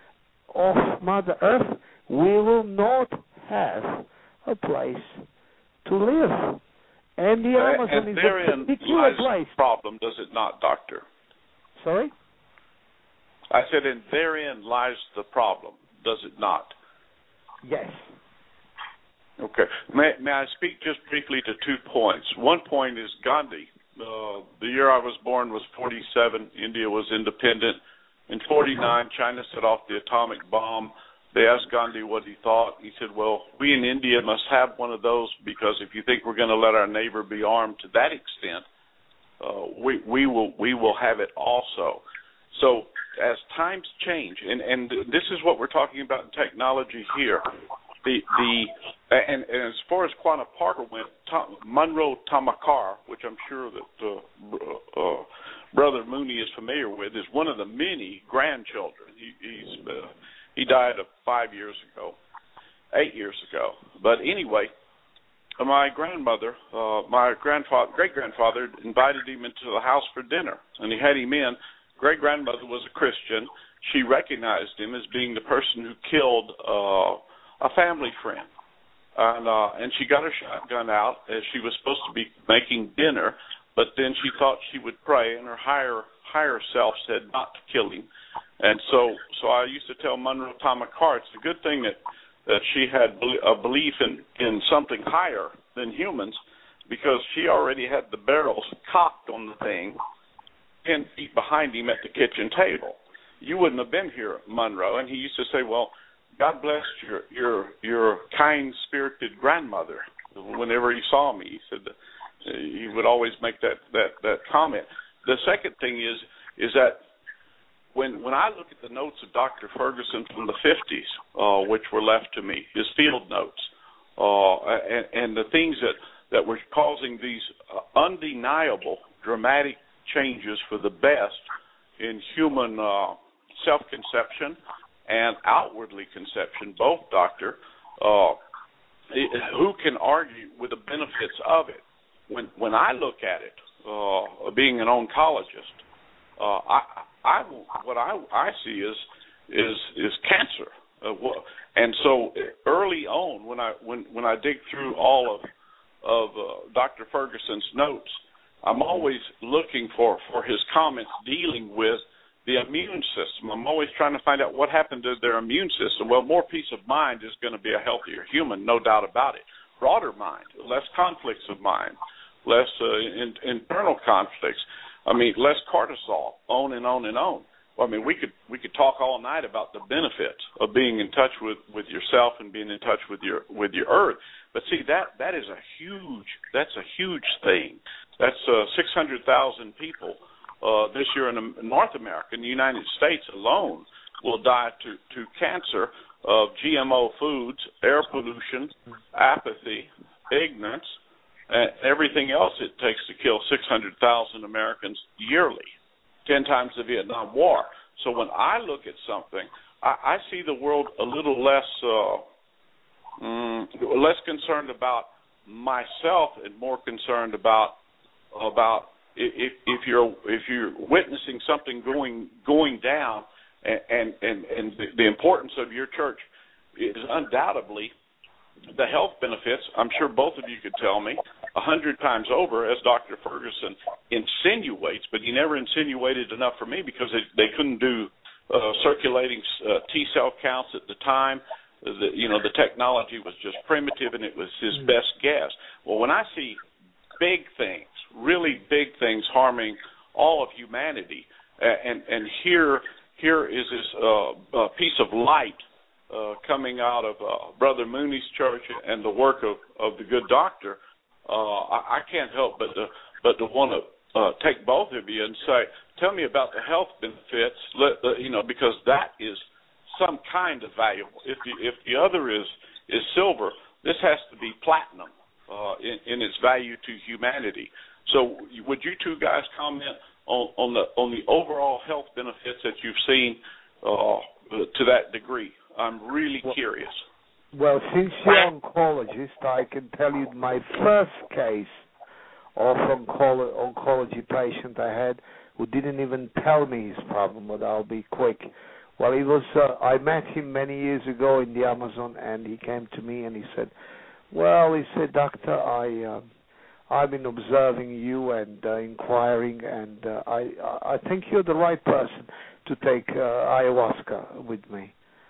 of Mother Earth, we will not have a place to live. And the Amazon and is a particular lies place. The problem, does it not, Doctor? Sorry? I said, and therein lies the problem, does it not? Yes. Okay. May, may I speak just briefly to two points? One point is Gandhi. Uh, the year I was born was forty-seven. India was independent. In forty-nine, China set off the atomic bomb. They asked Gandhi what he thought. He said, well, we in India must have one of those, because if you think we're going to let our neighbor be armed to that extent, uh, we, we will we will have it also. So as times change, and, and this is what we're talking about in technology here, The the and, and as far as Quanah Parker went, Tom, Monroe Tamakar, which I'm sure that uh, uh, Brother Mooney is familiar with, is one of the many grandchildren. He he's, uh, he died of five years ago, eight years ago. But anyway, my grandmother, uh, my grandfather, great grandfather, invited him into the house for dinner, and he had him in. Great grandmother was a Christian. She recognized him as being the person who killed Uh, a family friend, and uh, and she got her shotgun out as she was supposed to be making dinner, but then she thought she would pray, and her higher higher self said not to kill him, and so so I used to tell Monroe Tamakar, it's a good thing that that she had a belief in in something higher than humans, because she already had the barrels cocked on the thing ten feet behind him at the kitchen table. You wouldn't have been here, Monroe. And he used to say, well, God bless your your your kind-spirited grandmother. Whenever he saw me, he said that he would always make that, that, that comment. The second thing is is that when when I look at the notes of Doctor Ferguson from the fifties, uh, which were left to me, his field notes, uh, and, and the things that, that were causing these uh, undeniable dramatic changes for the best in human uh, self-conception and outwardly conception, both, Doctor, uh, who can argue with the benefits of it? When when I look at it, uh, being an oncologist, uh, I, I what I, I see is is is cancer, uh, and so early on, when I when when I dig through all of of uh, Doctor Ferguson's notes, I'm always looking for, for his comments dealing with the immune system. I'm always trying to find out what happened to their immune system. Well, more peace of mind is going to be a healthier human, no doubt about it. Broader mind, less conflicts of mind, less uh, in, internal conflicts. I mean, less cortisol, on and on and on. Well, I mean, we could we could talk all night about the benefits of being in touch with, with yourself and being in touch with your with your earth. But see, that that is a huge that's a huge thing. That's uh, six hundred thousand people. Uh, this year in North America, in the United States alone, will die to, to cancer of G M O foods, air pollution, apathy, ignorance, and everything else it takes to kill six hundred thousand Americans yearly, ten times the Vietnam War. So when I look at something, I, I see the world a little less uh, mm, less concerned about myself and more concerned about about If, if you're if you're witnessing something going going down, and and, and, and the, the importance of your church is undoubtedly the health benefits. I'm sure both of you could tell me a hundred times over, as Doctor Ferguson insinuates, but he never insinuated enough for me because they, they couldn't do uh, circulating uh, T cell counts at the time. The, you know, the technology was just primitive, and it was his mm. best guess. Well, when I see big things, really big things harming all of humanity, and and here here is this uh, uh, piece of light uh, coming out of uh, Brother Mooney's church and the work of, of the good doctor. Uh, I, I can't help but to, but to want to uh, take both of you and say, tell me about the health benefits. Let, uh, you know, because that is some kind of valuable. If the if the other is is silver, this has to be platinum uh, in, in its value to humanity. So would you two guys comment on, on the on the overall health benefits that you've seen uh, to that degree? I'm really well, curious. Well, since you're an oncologist, I can tell you my first case of oncolo- oncology patient I had who didn't even tell me his problem, but I'll be quick. Well, he was. Uh, I met him many years ago in the Amazon, and he came to me and he said, well, he said, Doctor, I... Uh, I've been observing you and uh, inquiring, and uh, I I think you're the right person to take uh, ayahuasca with me.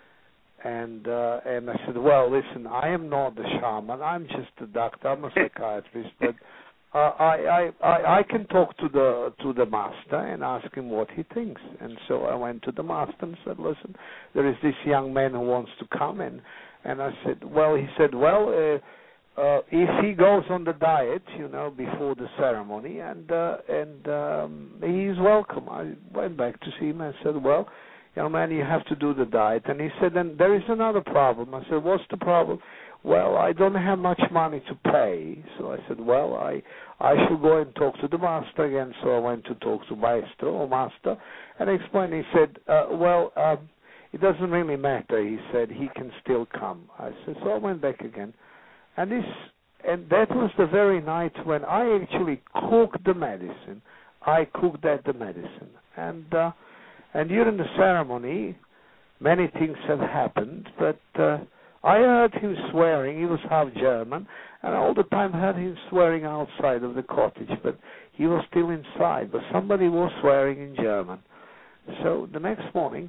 And uh, and I said, well, listen, I am not the shaman. I'm just a doctor. I'm a psychiatrist, but uh, I, I I I can talk to the to the master and ask him what he thinks. And so I went to the master and said, listen, there is this young man who wants to come in, and I said, well, he said, well. Uh, Uh, if he goes on the diet, you know, before the ceremony, and uh, and um, he's welcome. I went back to see him and said, well, young man, you have to do the diet. And he said, then there is another problem. I said, what's the problem? Well, I don't have much money to pay. So I said, well, I I should go and talk to the master again. So I went to talk to maestro or master and explained. He said, uh, well, um, it doesn't really matter. He said, he can still come. I said, so I went back again. And this, and that was the very night when I actually cooked the medicine. I cooked that the medicine, and uh, and during the ceremony, many things have happened. But uh, I heard him swearing. He was half German, and all the time heard him swearing outside of the cottage. But he was still inside. But somebody was swearing in German. So the next morning,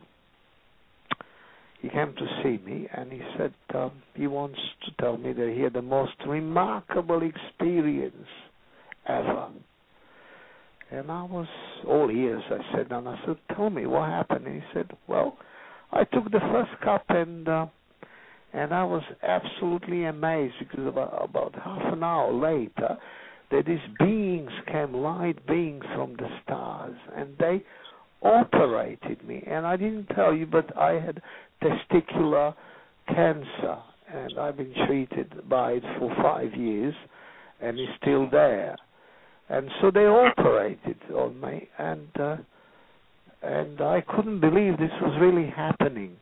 he came to see me, and he said um, he wants to tell me that he had the most remarkable experience ever. And I was all ears, I said, and I said, tell me, what happened? And he said, well, I took the first cup, and uh, and I was absolutely amazed, because about, about half an hour later, that these beings came, light beings from the stars, and they operated me. And I didn't tell you, but I had testicular cancer, and I've been treated by it for five years, and it's still there. And so they operated on me, and uh, and I couldn't believe this was really happening.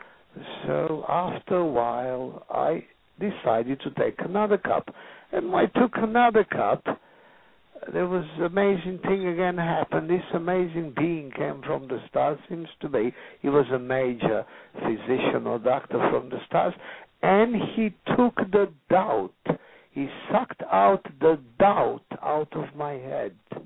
So after a while, I decided to take another cup, and when I took another cup, there was an amazing thing again happened. This amazing being came from the stars, seems to be. He was a major physician or doctor from the stars, and he took the doubt. He sucked out the doubt out of my head.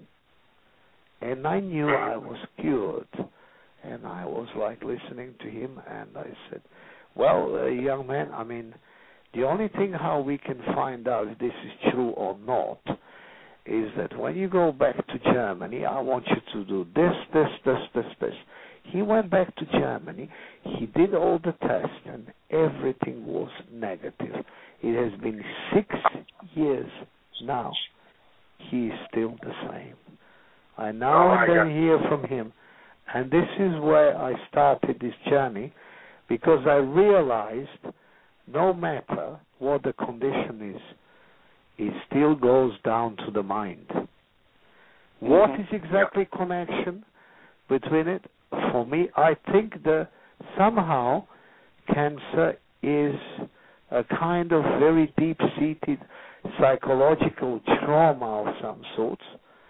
and I knew I was cured. And I was like listening to him, and I said, well, uh, young man, I mean, the only thing how we can find out if this is true or not is that when you go back to Germany, I want you to do this, this, this, this, this. He went back to Germany, he did all the tests, and everything was negative. It has been six years now. He is still the same. I now and then hear from him, and this is where I started this journey, because I realized no matter what the condition is, it still goes down to the mind. Mm-hmm. What is exactly yep. connection between it? For me, I think that somehow cancer is a kind of very deep-seated psychological trauma of some sorts.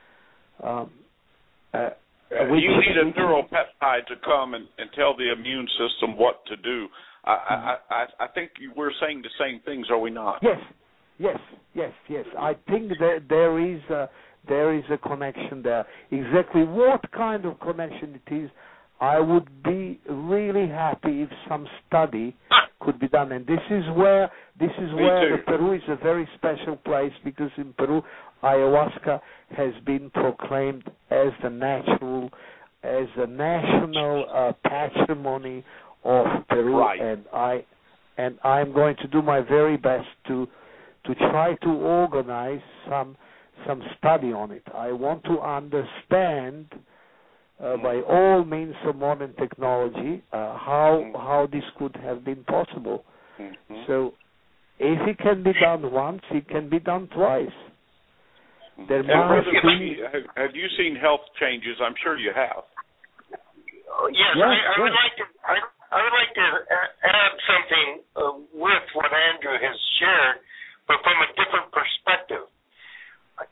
Um, uh, Uh, you need a neuropeptide to come and, and tell the immune system what to do. I, I, I, I think we're saying the same things, are we not? Yes, yes, yes, yes. I think that there is a, there is a connection there. Exactly what kind of connection it is, I would be really happy if some study could be done. And this is where this is Me where the Peru is a very special place, because in Peru, ayahuasca has been proclaimed as the natural, as a national uh, patrimony of Peru, right. and I and I'm going to do my very best to to try to organize some some study on it. I want to understand. Uh, by all means of modern technology, uh, how how this could have been possible. Mm-hmm. So, if it can be done once, it can be done twice. There and Brother Lee, have, have you seen health changes? I'm sure you have. Oh, yes, yes, I, I yes. would like to. I, I would like to add something uh, with what Andrew has shared, but from a different perspective. Uh,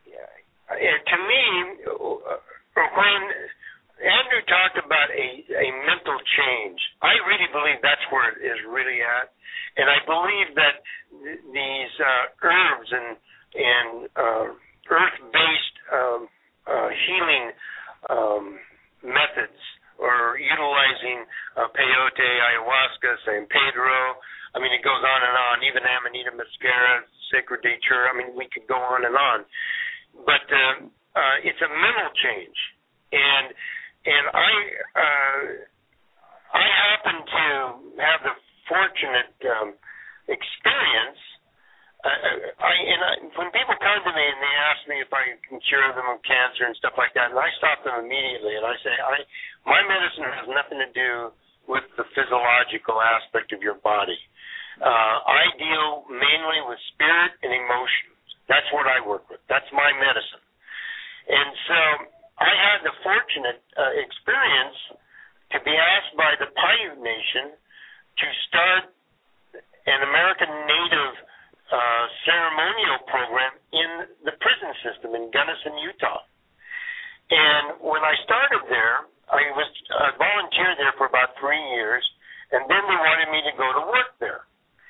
to me, uh, when Andrew talked about a, a mental change, I really believe that's where it is really at, and I believe that th- these uh, herbs and and uh, earth-based um, uh, healing um, methods, or utilizing uh, peyote, ayahuasca, San Pedro. I mean, it goes on and on. Even Amanita muscaria, Sacred Datura. I mean, we could go on and on. But uh, uh, it's a mental change, and and I uh, I happen to have the fortunate um, experience. Uh, I, and I, when people come to me and they ask me if I can cure them of cancer and stuff like that, and I stop them immediately and I say, I, my medicine has nothing to do with the physiological aspect of your body. Uh, I deal mainly with spirit and emotions. That's what I work with. That's my medicine. And so I had the fortunate uh, experience to be asked by the Paiute Nation to start an American Native uh, ceremonial program in the prison system in Gunnison, Utah. And when I started there, I was uh, volunteered there for about three years, and then they wanted me to go to work there.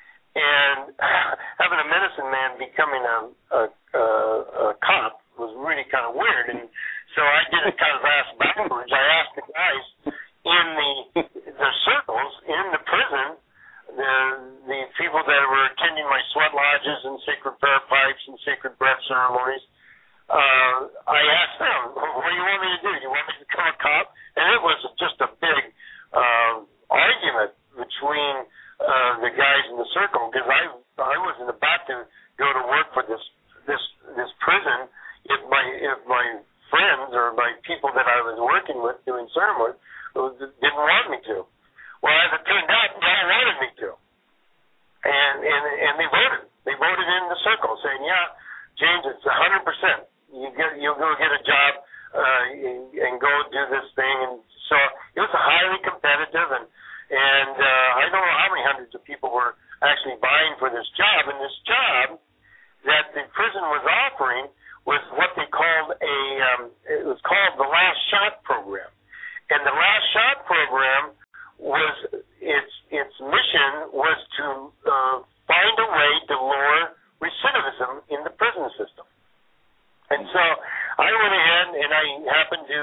And uh, having a medicine man becoming a, a, a, a cop was really kind of weird, and so I did it kind of ass backwards. I asked the guys in the the circles in the prison, the the people that were attending my sweat lodges and sacred prayer pipes and sacred breath ceremonies, uh, I asked them, what do you want me to do? Do you want me to become a cop? And it was just a big uh, argument between uh, the guys in the circle, because I I wasn't about to go to work for this this this prison if my if my friends or my people that I was working with doing ceremony didn't want me to. Well, as it turned out, they wanted me to, and and and they voted. They voted in the circle saying, yeah, James, it's a hundred percent. You get you'll go get a job uh, and go do this thing, and so it was highly competitive, and and uh, I don't know how many hundreds of people were actually vying for this job, and this job that the prison was offering was what they called a, um, it was called the Last Shot Program. And the Last Shot Program was, its its mission was to uh, find a way to lower recidivism in the prison system. And so I went ahead and I happened to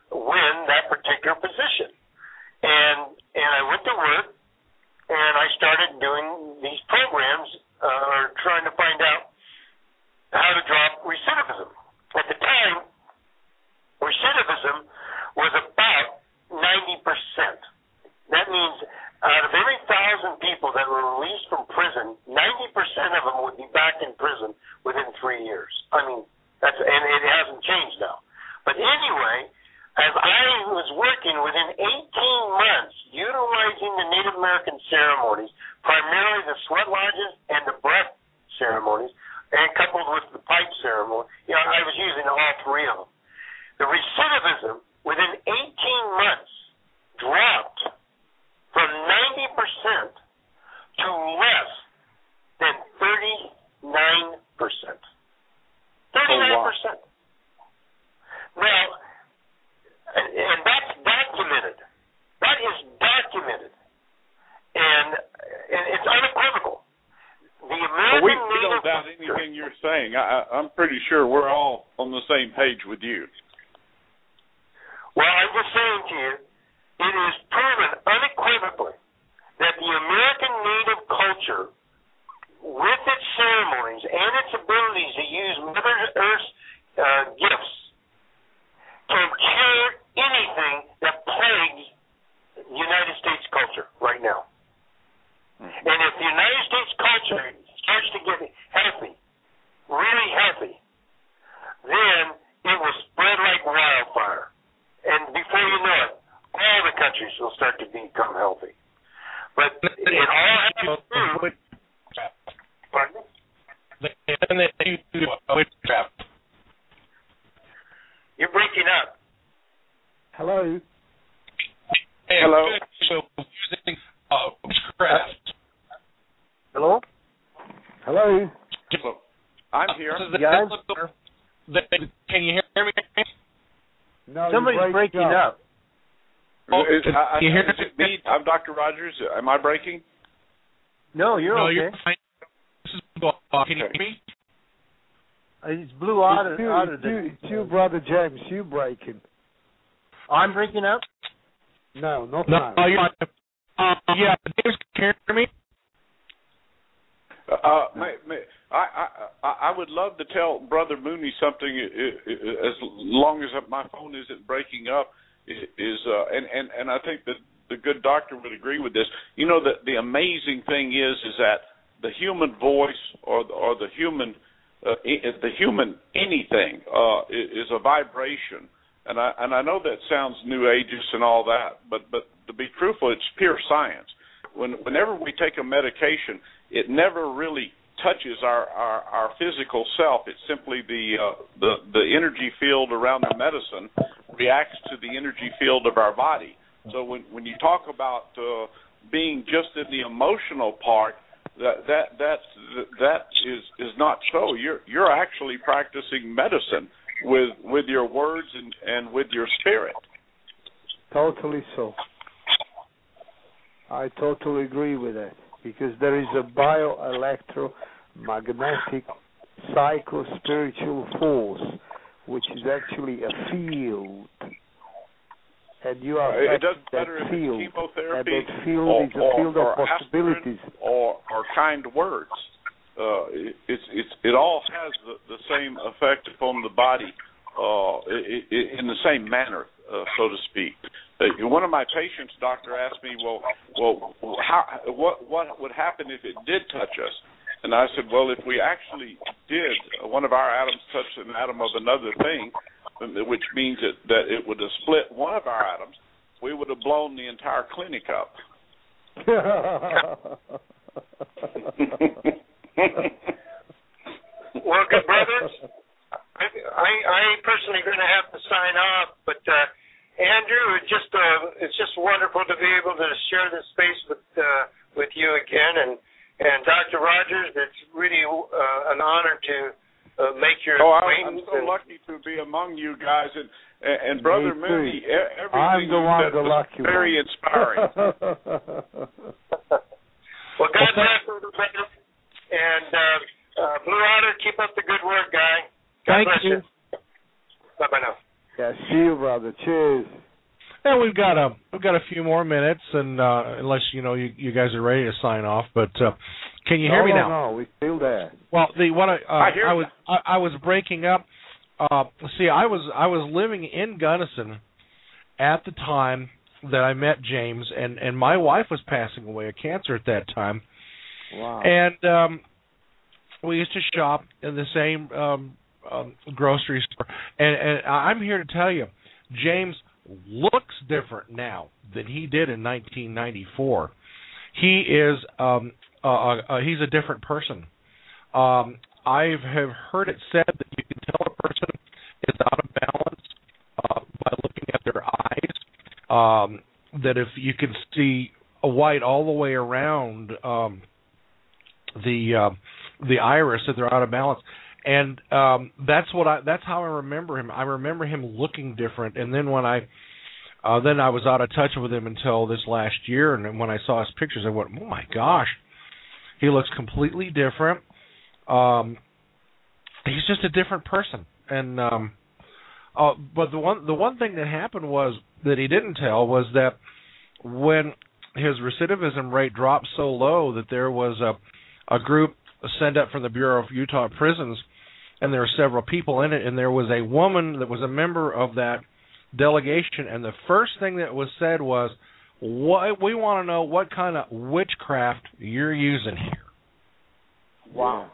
win that particular position. And and I went to work, and I started doing these programs, uh, or trying to find out how to drop recidivism. At the time, recidivism was about ninety percent. That means out of every thousand people that were released from prison, ninety percent of them would be back in prison within three years. I mean, that's and it hasn't changed now. But anyway, as I was working within eighteen months, utilizing the Native American ceremonies, primarily the sweat lodges and the breath ceremonies, and coupled with the pipe ceremony, you know, I was using all three of them. The recidivism within eighteen months dropped from ninety percent to less than thirty-nine percent. thirty-nine percent. Oh, wow. Now, and that's documented. That is documented. And, and it's unequivocal. The American well, we, we Native don't doubt anything you're saying. I, I'm pretty sure we're all on the same page with you. Well, I'm just saying to you, it is proven unequivocally that the American Native culture, with its ceremonies and its abilities to use Mother Earth's uh, gifts, can cure anything that plagues the United States culture right now. And if the United States culture starts to get healthy, really healthy, then it will spread like wildfire. And before you know it, all the countries will start to become healthy. But it all has to do. Pardon? You're breaking up. Hello. Hello. So using uh, witchcraft. Hello. Hello. I'm here. Yeah. Can you hear me? No, somebody's breaking up. up. Oh, is, I, I, you hear is it me? I'm Doctor Rogers. Am I breaking? No, you're no, okay. You're fine. This is uh, can you hear me? It's blew out of, you, out of the... You, it's you, Brother James. You breaking. I'm breaking up? No, not no, now. No, you're not. Uh, yeah, James, can you hear me? Uh, may, may, I, I I would love to tell Brother Mooney something as long as my phone isn't breaking up. Is uh, and, and, and I think that the good doctor would agree with this. You know, that the amazing thing is is that the human voice or the, or the human uh, the human anything uh, is a vibration. And I and I know that sounds New Ageist and all that, but but to be truthful, it's pure science. When whenever we take a medication, it never really touches our, our, our physical self. It's simply the uh, the the energy field around the medicine reacts to the energy field of our body. So when when you talk about uh, being just in the emotional part, that that that's, that is is not so. You're you're actually practicing medicine with with your words and, and with your spirit. Totally so. I totally agree with that, because there is a bioelectromagnetic psycho-spiritual force which is actually a field, and you are it doesn't that matter if field, it's chemotherapy and that field or, is a field or, of or possibilities. Or, or kind words. Uh, it, it's, it's, it all has the, the same effect upon the body uh, it, it, in the same manner, uh, so to speak. Uh, one of my patients, doctor, asked me, well, well, how, what, what would happen if it did touch us? And I said, well, if we actually did, one of our atoms touch an atom of another thing, which means that, that it would have split one of our atoms, we would have blown the entire clinic up. Well, good brothers, I, I, I personally going to have to sign off, but uh, Andrew, it's just uh, it's just wonderful to be able to share this space with uh, with you again, and and Doctor Rogers, it's really uh, an honor to uh, make your oh, acquaintance. I'm so lucky to be among you guys, and and, and Brother Mooney, everything I'm the you one said the was lucky very one. inspiring. Well, God bless you, and uh, uh, Blue Otter, keep up the good work, guy. God Thank bless you. you. Bye bye now. Yeah, see you, brother. Cheers. And we've got a we've got a few more minutes, and uh, unless you know you, you guys are ready to sign off, but uh, can you hear no, me no, now? No, we're still there. Well, the what I uh, I, hear I was I, I was breaking up. Uh, see, I was I was living in Gunnison at the time that I met James, and, and my wife was passing away of cancer at that time. Wow. And um, we used to shop in the same um, um, grocery store. And, and I'm here to tell you, James looks different now than he did in nineteen ninety-four. He is um, uh, uh, he's a different person. Um, I have heard it said that you can tell a person is out of balance uh, by looking at their eyes. Um, that if you can see a white all the way around um, the uh, the iris, that they're out of balance. And um, that's what I. That's how I remember him. I remember him looking different. And then when I, uh, then I was out of touch with him until this last year. And then when I saw his pictures, I went, "Oh my gosh, he looks completely different." Um, he's just a different person. And um, uh, but the one the one thing that happened was that he didn't tell was that when his recidivism rate dropped so low that there was a a group sent up from the Bureau of Utah Prisons, and there were several people in it, and there was a woman that was a member of that delegation, and the first thing that was said was, "What we want to know what kind of witchcraft you're using here." Wow.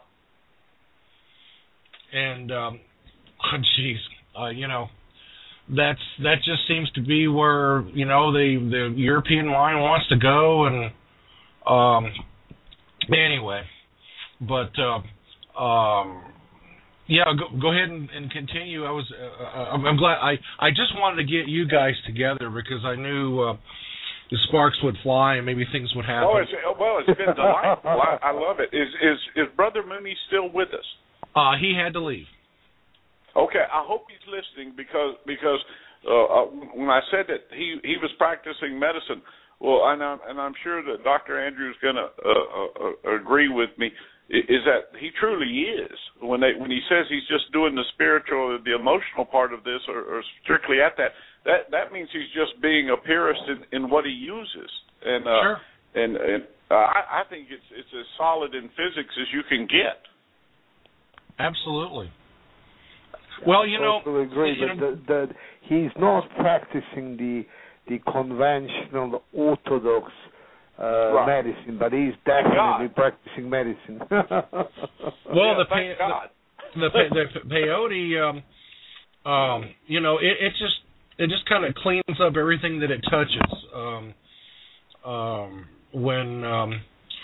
And um, oh, geez, uh, you know, that's that just seems to be where you know the the European line wants to go, and um, anyway. But uh, um, yeah, go, go ahead and, and continue. I was, uh, I'm, I'm glad. I, I just wanted to get you guys together because I knew uh, the sparks would fly and maybe things would happen. Oh, it's, well, it's been delightful. I, I love it. Is is is Brother Mooney still with us? Uh, he had to leave. Okay, I hope he's listening because because uh, uh, when I said that he, he was practicing medicine, well, and I'm, and I'm sure that Doctor Andrews going to uh, uh, agree with me. Is that he truly is when they when he says he's just doing the spiritual or the emotional part of this or, or strictly at that that that means he's just being a purist in, in what he uses and uh, sure. and and uh, I, I think it's it's as solid in physics as you can get. Absolutely. Well, you know, I totally agree, you but know, the, the, he's not practicing the the conventional orthodox. Uh, right. medicine, but he's definitely practicing medicine. well, yeah, the, thank pe- God. the the the peyote, um, um, you know, it, it just it just kind of cleans up everything that it touches. Um, um, when um,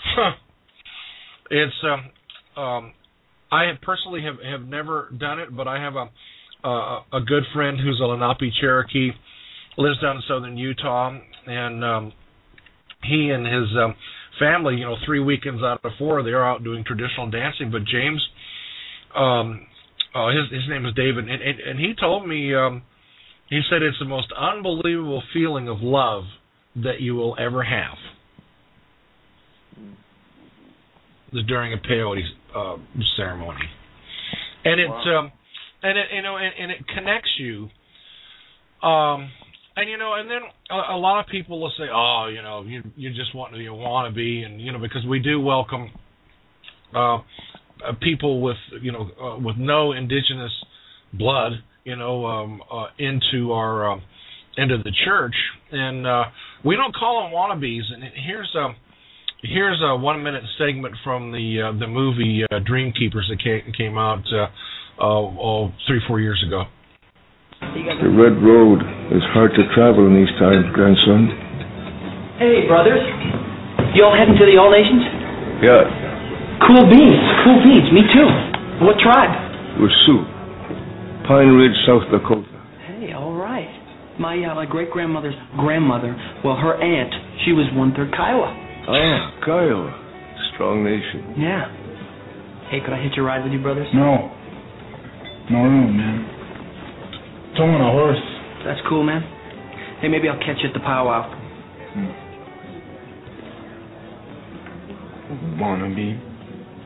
it's um, um, I have personally have, have never done it, but I have a a, a good friend who's a Lenape Cherokee, lives down in southern Utah, and um, he and his um, family, you know, three weekends out of four, they're out doing traditional dancing. But James, um, uh, his his name is David, and, and, and he told me, um, he said it's the most unbelievable feeling of love that you will ever have during a peyote uh, ceremony, and it wow. um, and it you know and, and it connects you. Um, And, you know, and then a, a lot of people will say, oh, you know, you you just want to be a wannabe, and, you know, because we do welcome uh, uh, people with, you know, uh, with no indigenous blood, you know, um, uh, into our, uh, into the church, and uh, we don't call them wannabes. And here's a, here's a one-minute segment from the uh, the movie uh, Dream Keepers that came, came out uh, uh, oh, three, four years ago. The red road is hard to travel in these times, grandson. Hey, brothers. You all heading to the All Nations? Yeah, Cool beans. Cool beans. Me too. What tribe? we're Sioux. Pine Ridge, South Dakota. Hey, all right. My uh, my great grandmother's grandmother, well, her aunt, she was one third Kiowa. Ah, Kiowa. Strong nation. Yeah. Hey, could I hitch a ride with you, brothers? No. No room, man. Towing a horse. That's cool, man. Hey, maybe I'll catch you at the powwow. Wannabe.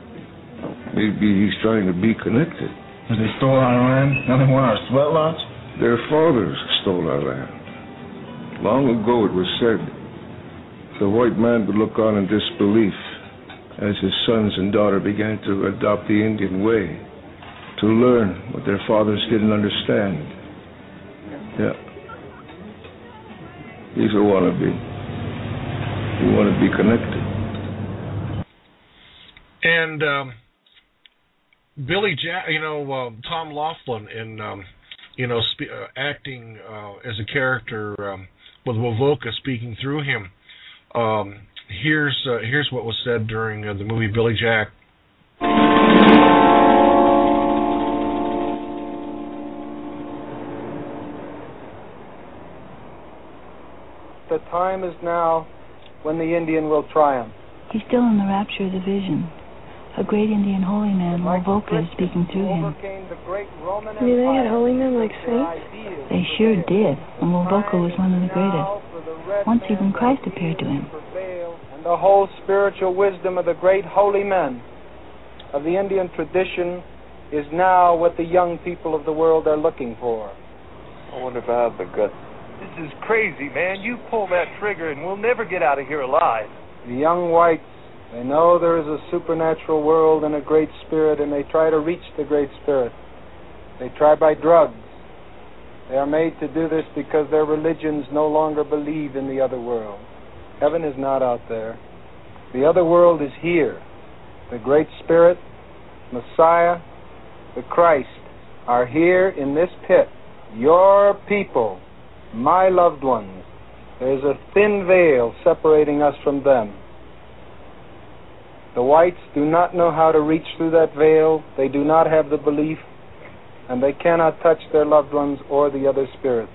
Maybe he's trying to be connected. They stole our land. Now they want our sweat lodge. Their fathers stole our land. Long ago it was said the white man would look on in disbelief as his sons and daughter began to adopt the Indian way, to learn what their fathers didn't understand. Yeah. He's a wannabe. You want to be connected. And um, Billy Jack, you know, uh, Tom Laughlin in, um, you know, spe- uh, acting uh, as a character um, with Wovoka speaking through him. Um, here's uh, here's what was said during uh, the movie Billy Jack. The time is now when the Indian will triumph. He's still in the rapture of the vision. A great Indian holy man, Wovoka, is speaking through him. You mean they had holy men like saints? They sure did, and Wovoka was one of the greatest. Once even Christ appeared to him. And the whole spiritual wisdom of the great holy men of the Indian tradition is now what the young people of the world are looking for. I wonder if I have the guts. This is crazy, man. You pull that trigger and we'll never get out of here alive. The young whites, they know there is a supernatural world and a great spirit, and they try to reach the great spirit. They try by drugs. They are made to do this because their religions no longer believe in the other world. Heaven is not out there. The other world is here. The great spirit, Messiah, the Christ, are here in this pit. Your people, my loved ones. There's a thin veil separating us from them. The whites do not know how to reach through that veil. They do not have the belief, and they cannot touch their loved ones or the other spirits.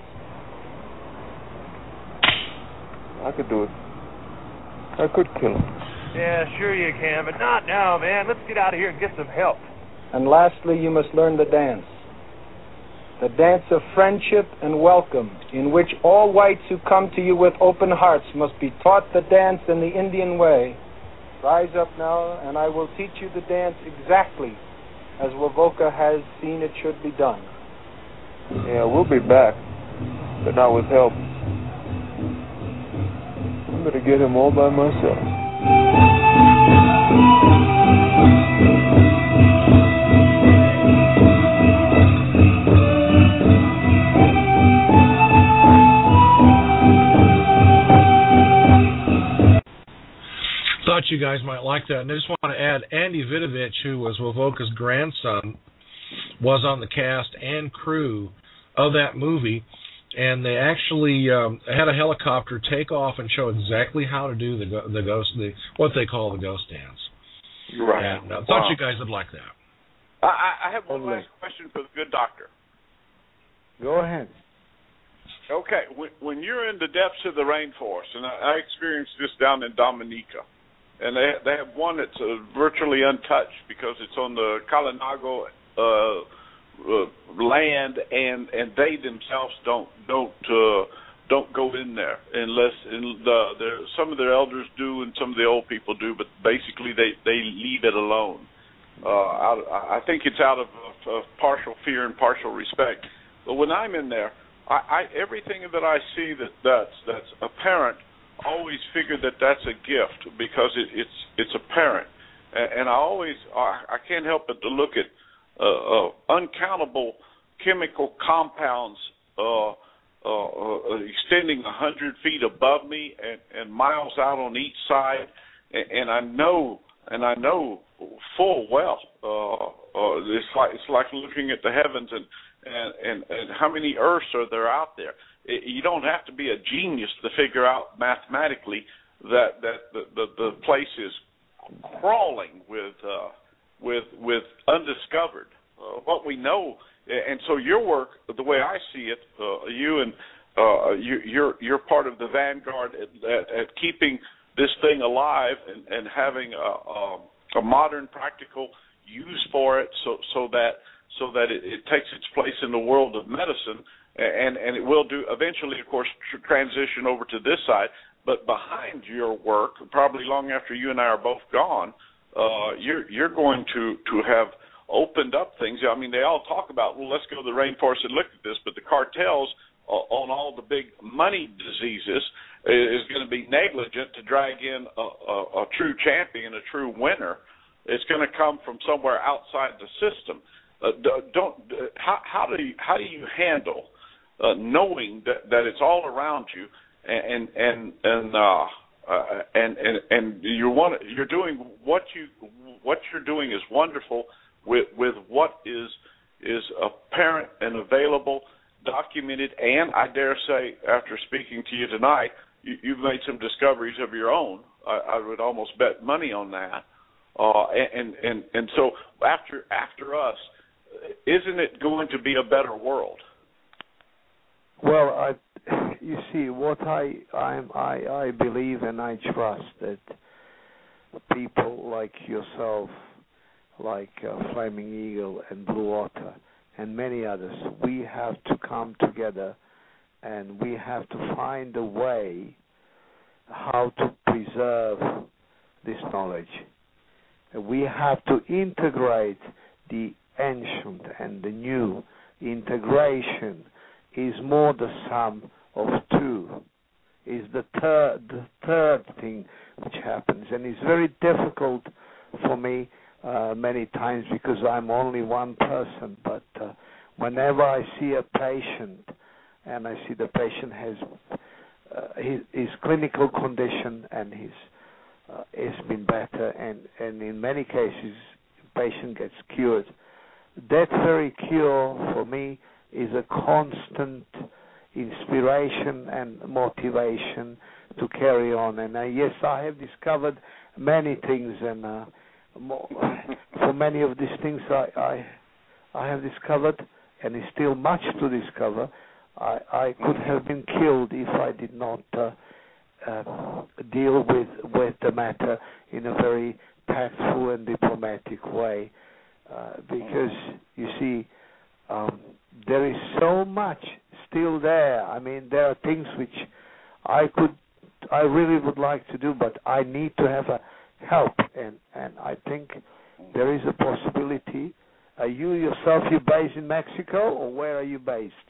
I could do it. I could kill him. Yeah, sure you can, but not now, man. Let's get out of here and get some help. And lastly, you must learn the dance. The dance of friendship and welcome, in which all whites who come to you with open hearts must be taught the dance in the Indian way. Rise up now, and I will teach you the dance exactly as Wovoka has seen it should be done. Yeah, we'll be back, but not with help. I'm going to get him all by myself. Thought you guys might like that. And I just want to add, Andy Vidovich, who was Wovoka's grandson, was on the cast and crew of that movie, and they actually um, had a helicopter take off and show exactly how to do the the ghost, the what they call the ghost dance. Right. And I uh, wow. thought you guys would like that. I, I have one last question for the good doctor. Go ahead. Okay, when, when you're in the depths of the rainforest, and I, I experienced this down in Dominica, and they they have one that's uh, virtually untouched because it's on the Kalinago uh, uh, land, and, and they themselves don't don't uh, don't go in there unless in the, some of their elders do and some of the old people do, but basically they, they leave it alone. Uh, out, I think it's out of, of, of partial fear and partial respect. But when I'm in there, I, I everything that I see that that's that's apparent, always figure that that's a gift because it, it's it's apparent, and, and I always I, I can't help but to look at uh, uh, uncountable chemical compounds uh, uh, uh, extending a hundred feet above me and, and miles out on each side, and, and I know and I know full well uh, uh, it's like it's like looking at the heavens and. And, and, and how many Earths are there out there? It, you don't have to be a genius to figure out mathematically that, that the, the, the place is crawling with uh, with with undiscovered. Uh, what we know, and so your work, the way I see it, uh, you and uh, you, you're you're part of the vanguard at, at, at keeping this thing alive and, and having a, a, a modern, practical use for it, so so that. so that it, it takes its place in the world of medicine, and, and it will do eventually, of course, tr- transition over to this side. But behind your work, probably long after you and I are both gone, uh, you're, you're going to, to have opened up things. I mean, they all talk about, well, let's go to the rainforest and look at this, but the cartels uh, on all the big money diseases is going to be negligent to drag in a, a, a true champion, a true winner. It's going to come from somewhere outside the system. Uh, don't uh, how, how do you how do you handle uh, knowing that, that it's all around you and and and uh, uh, and, and and you want you're doing what you what you're doing is wonderful with with what is is apparent and available, documented, and I dare say, after speaking to you tonight, you, you've made some discoveries of your own. I, I would almost bet money on that. Uh, and and and so after after us, isn't it going to be a better world? Well, I, you see, what I I'm, I I believe and I trust that people like yourself, like uh, Flaming Eagle and Blue Otter, and many others, we have to come together, and we have to find a way how to preserve this knowledge. We have to integrate the ancient and the new. Integration is more the sum of two, is the third, the third thing which happens. And it's very difficult for me uh, many times because I'm only one person, but uh, whenever I see a patient and I see the patient has uh, his, his clinical condition and his Uh, it's been better, and, and in many cases, the patient gets cured. That very cure, for me, is a constant inspiration and motivation to carry on. And uh, yes, I have discovered many things, and uh, more, for many of these things I, I I have discovered, and it's still much to discover. I, I could have been killed if I did not Uh, Uh, deal with with the matter in a very tactful and diplomatic way, uh, because you see, um, there is so much still there. I mean, there are things which I could, I really would like to do, but I need to have a help, and and I think there is a possibility. Are you yourself, you based in Mexico, or where are you based?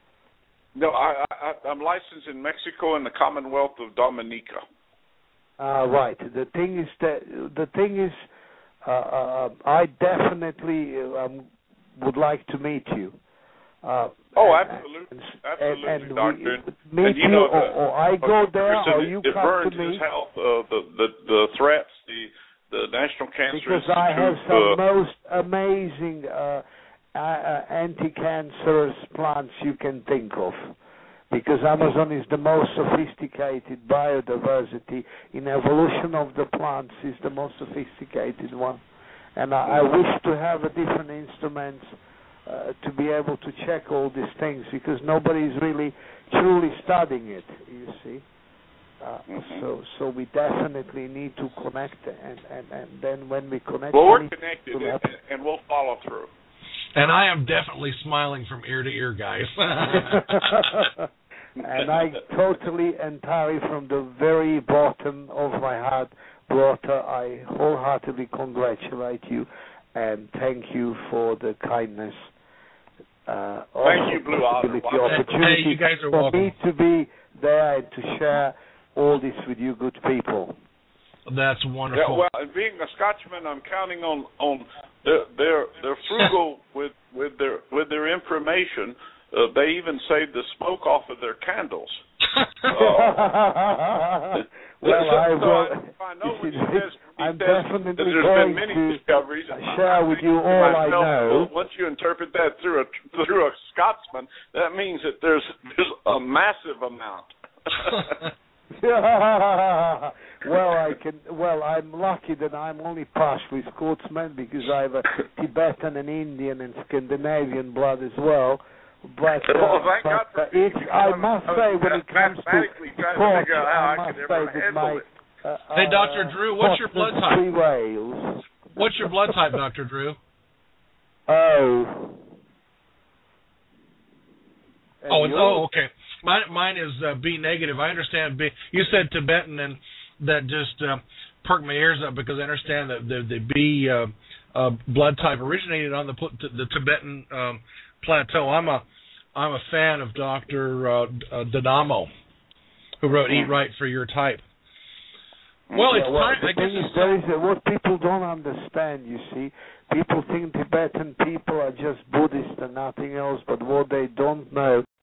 No, I, I, I'm licensed in Mexico and the Commonwealth of Dominica. Uh, right. The thing is that the thing is, uh, uh, I definitely um, would like to meet you. Uh, oh, and, absolutely, and, absolutely, and Doctor. We, meet and you, you, know, or, the, or I go there, or you it come burns to me. His health, uh, the, the the threats, the the National Cancer because Institute. I have some uh, most amazing uh, uh, uh, anti-cancerous plants you can think of. Because Amazon is the most sophisticated biodiversity in evolution of the plants, is the most sophisticated one. And I, I wish to have a different instruments uh, to be able to check all these things, because nobody is really truly studying it, you see. Uh, mm-hmm. So so we definitely need to connect, and, and, and then when we connect... Well, we're connected, and, and we'll follow through. And I am definitely smiling from ear to ear, guys. And I totally, entirely, from the very bottom of my heart, Walter, I wholeheartedly congratulate you and thank you for the kindness. Uh, thank you, Blue Otter. Opportunity hey, you guys are for welcome. me to be there and to share all this with you good people. That's wonderful. Yeah, well, and being a Scotchman, I'm counting on on they're they're, they're frugal with with their with their information. Uh, they even save the smoke off of their candles. uh, well, so, I so will. I, I know when he says, he I'm says definitely that there's going been many to discoveries. share with you all myself, I know. Well, once you interpret that through a through a Scotsman, that means that there's there's a massive amount. well, I can. Well, I'm lucky that I'm only partially Scotsman, because I have a Tibetan and Indian and Scandinavian blood as well. But, uh, well, thank but God for uh, it's, I must I say, when it comes to Scotch, I I must say that my uh, hey, Doctor uh, Drew, what's your blood type? Three Wales. What's your blood type, Doctor Drew? Oh. And oh, oh, okay. Mine, mine is uh, B negative. I understand B. You said Tibetan, and that just uh, perked my ears up, because I understand that the, the B uh, uh, blood type originated on the the Tibetan um, plateau. I'm a I'm a fan of Doctor Uh, uh, Danamo, who wrote "Eat Right for Your Type." Well, yeah, it's well, time. the I guess thing is, it's there is a, what people don't understand. You see, people think Tibetan people are just Buddhists and nothing else. But what they don't know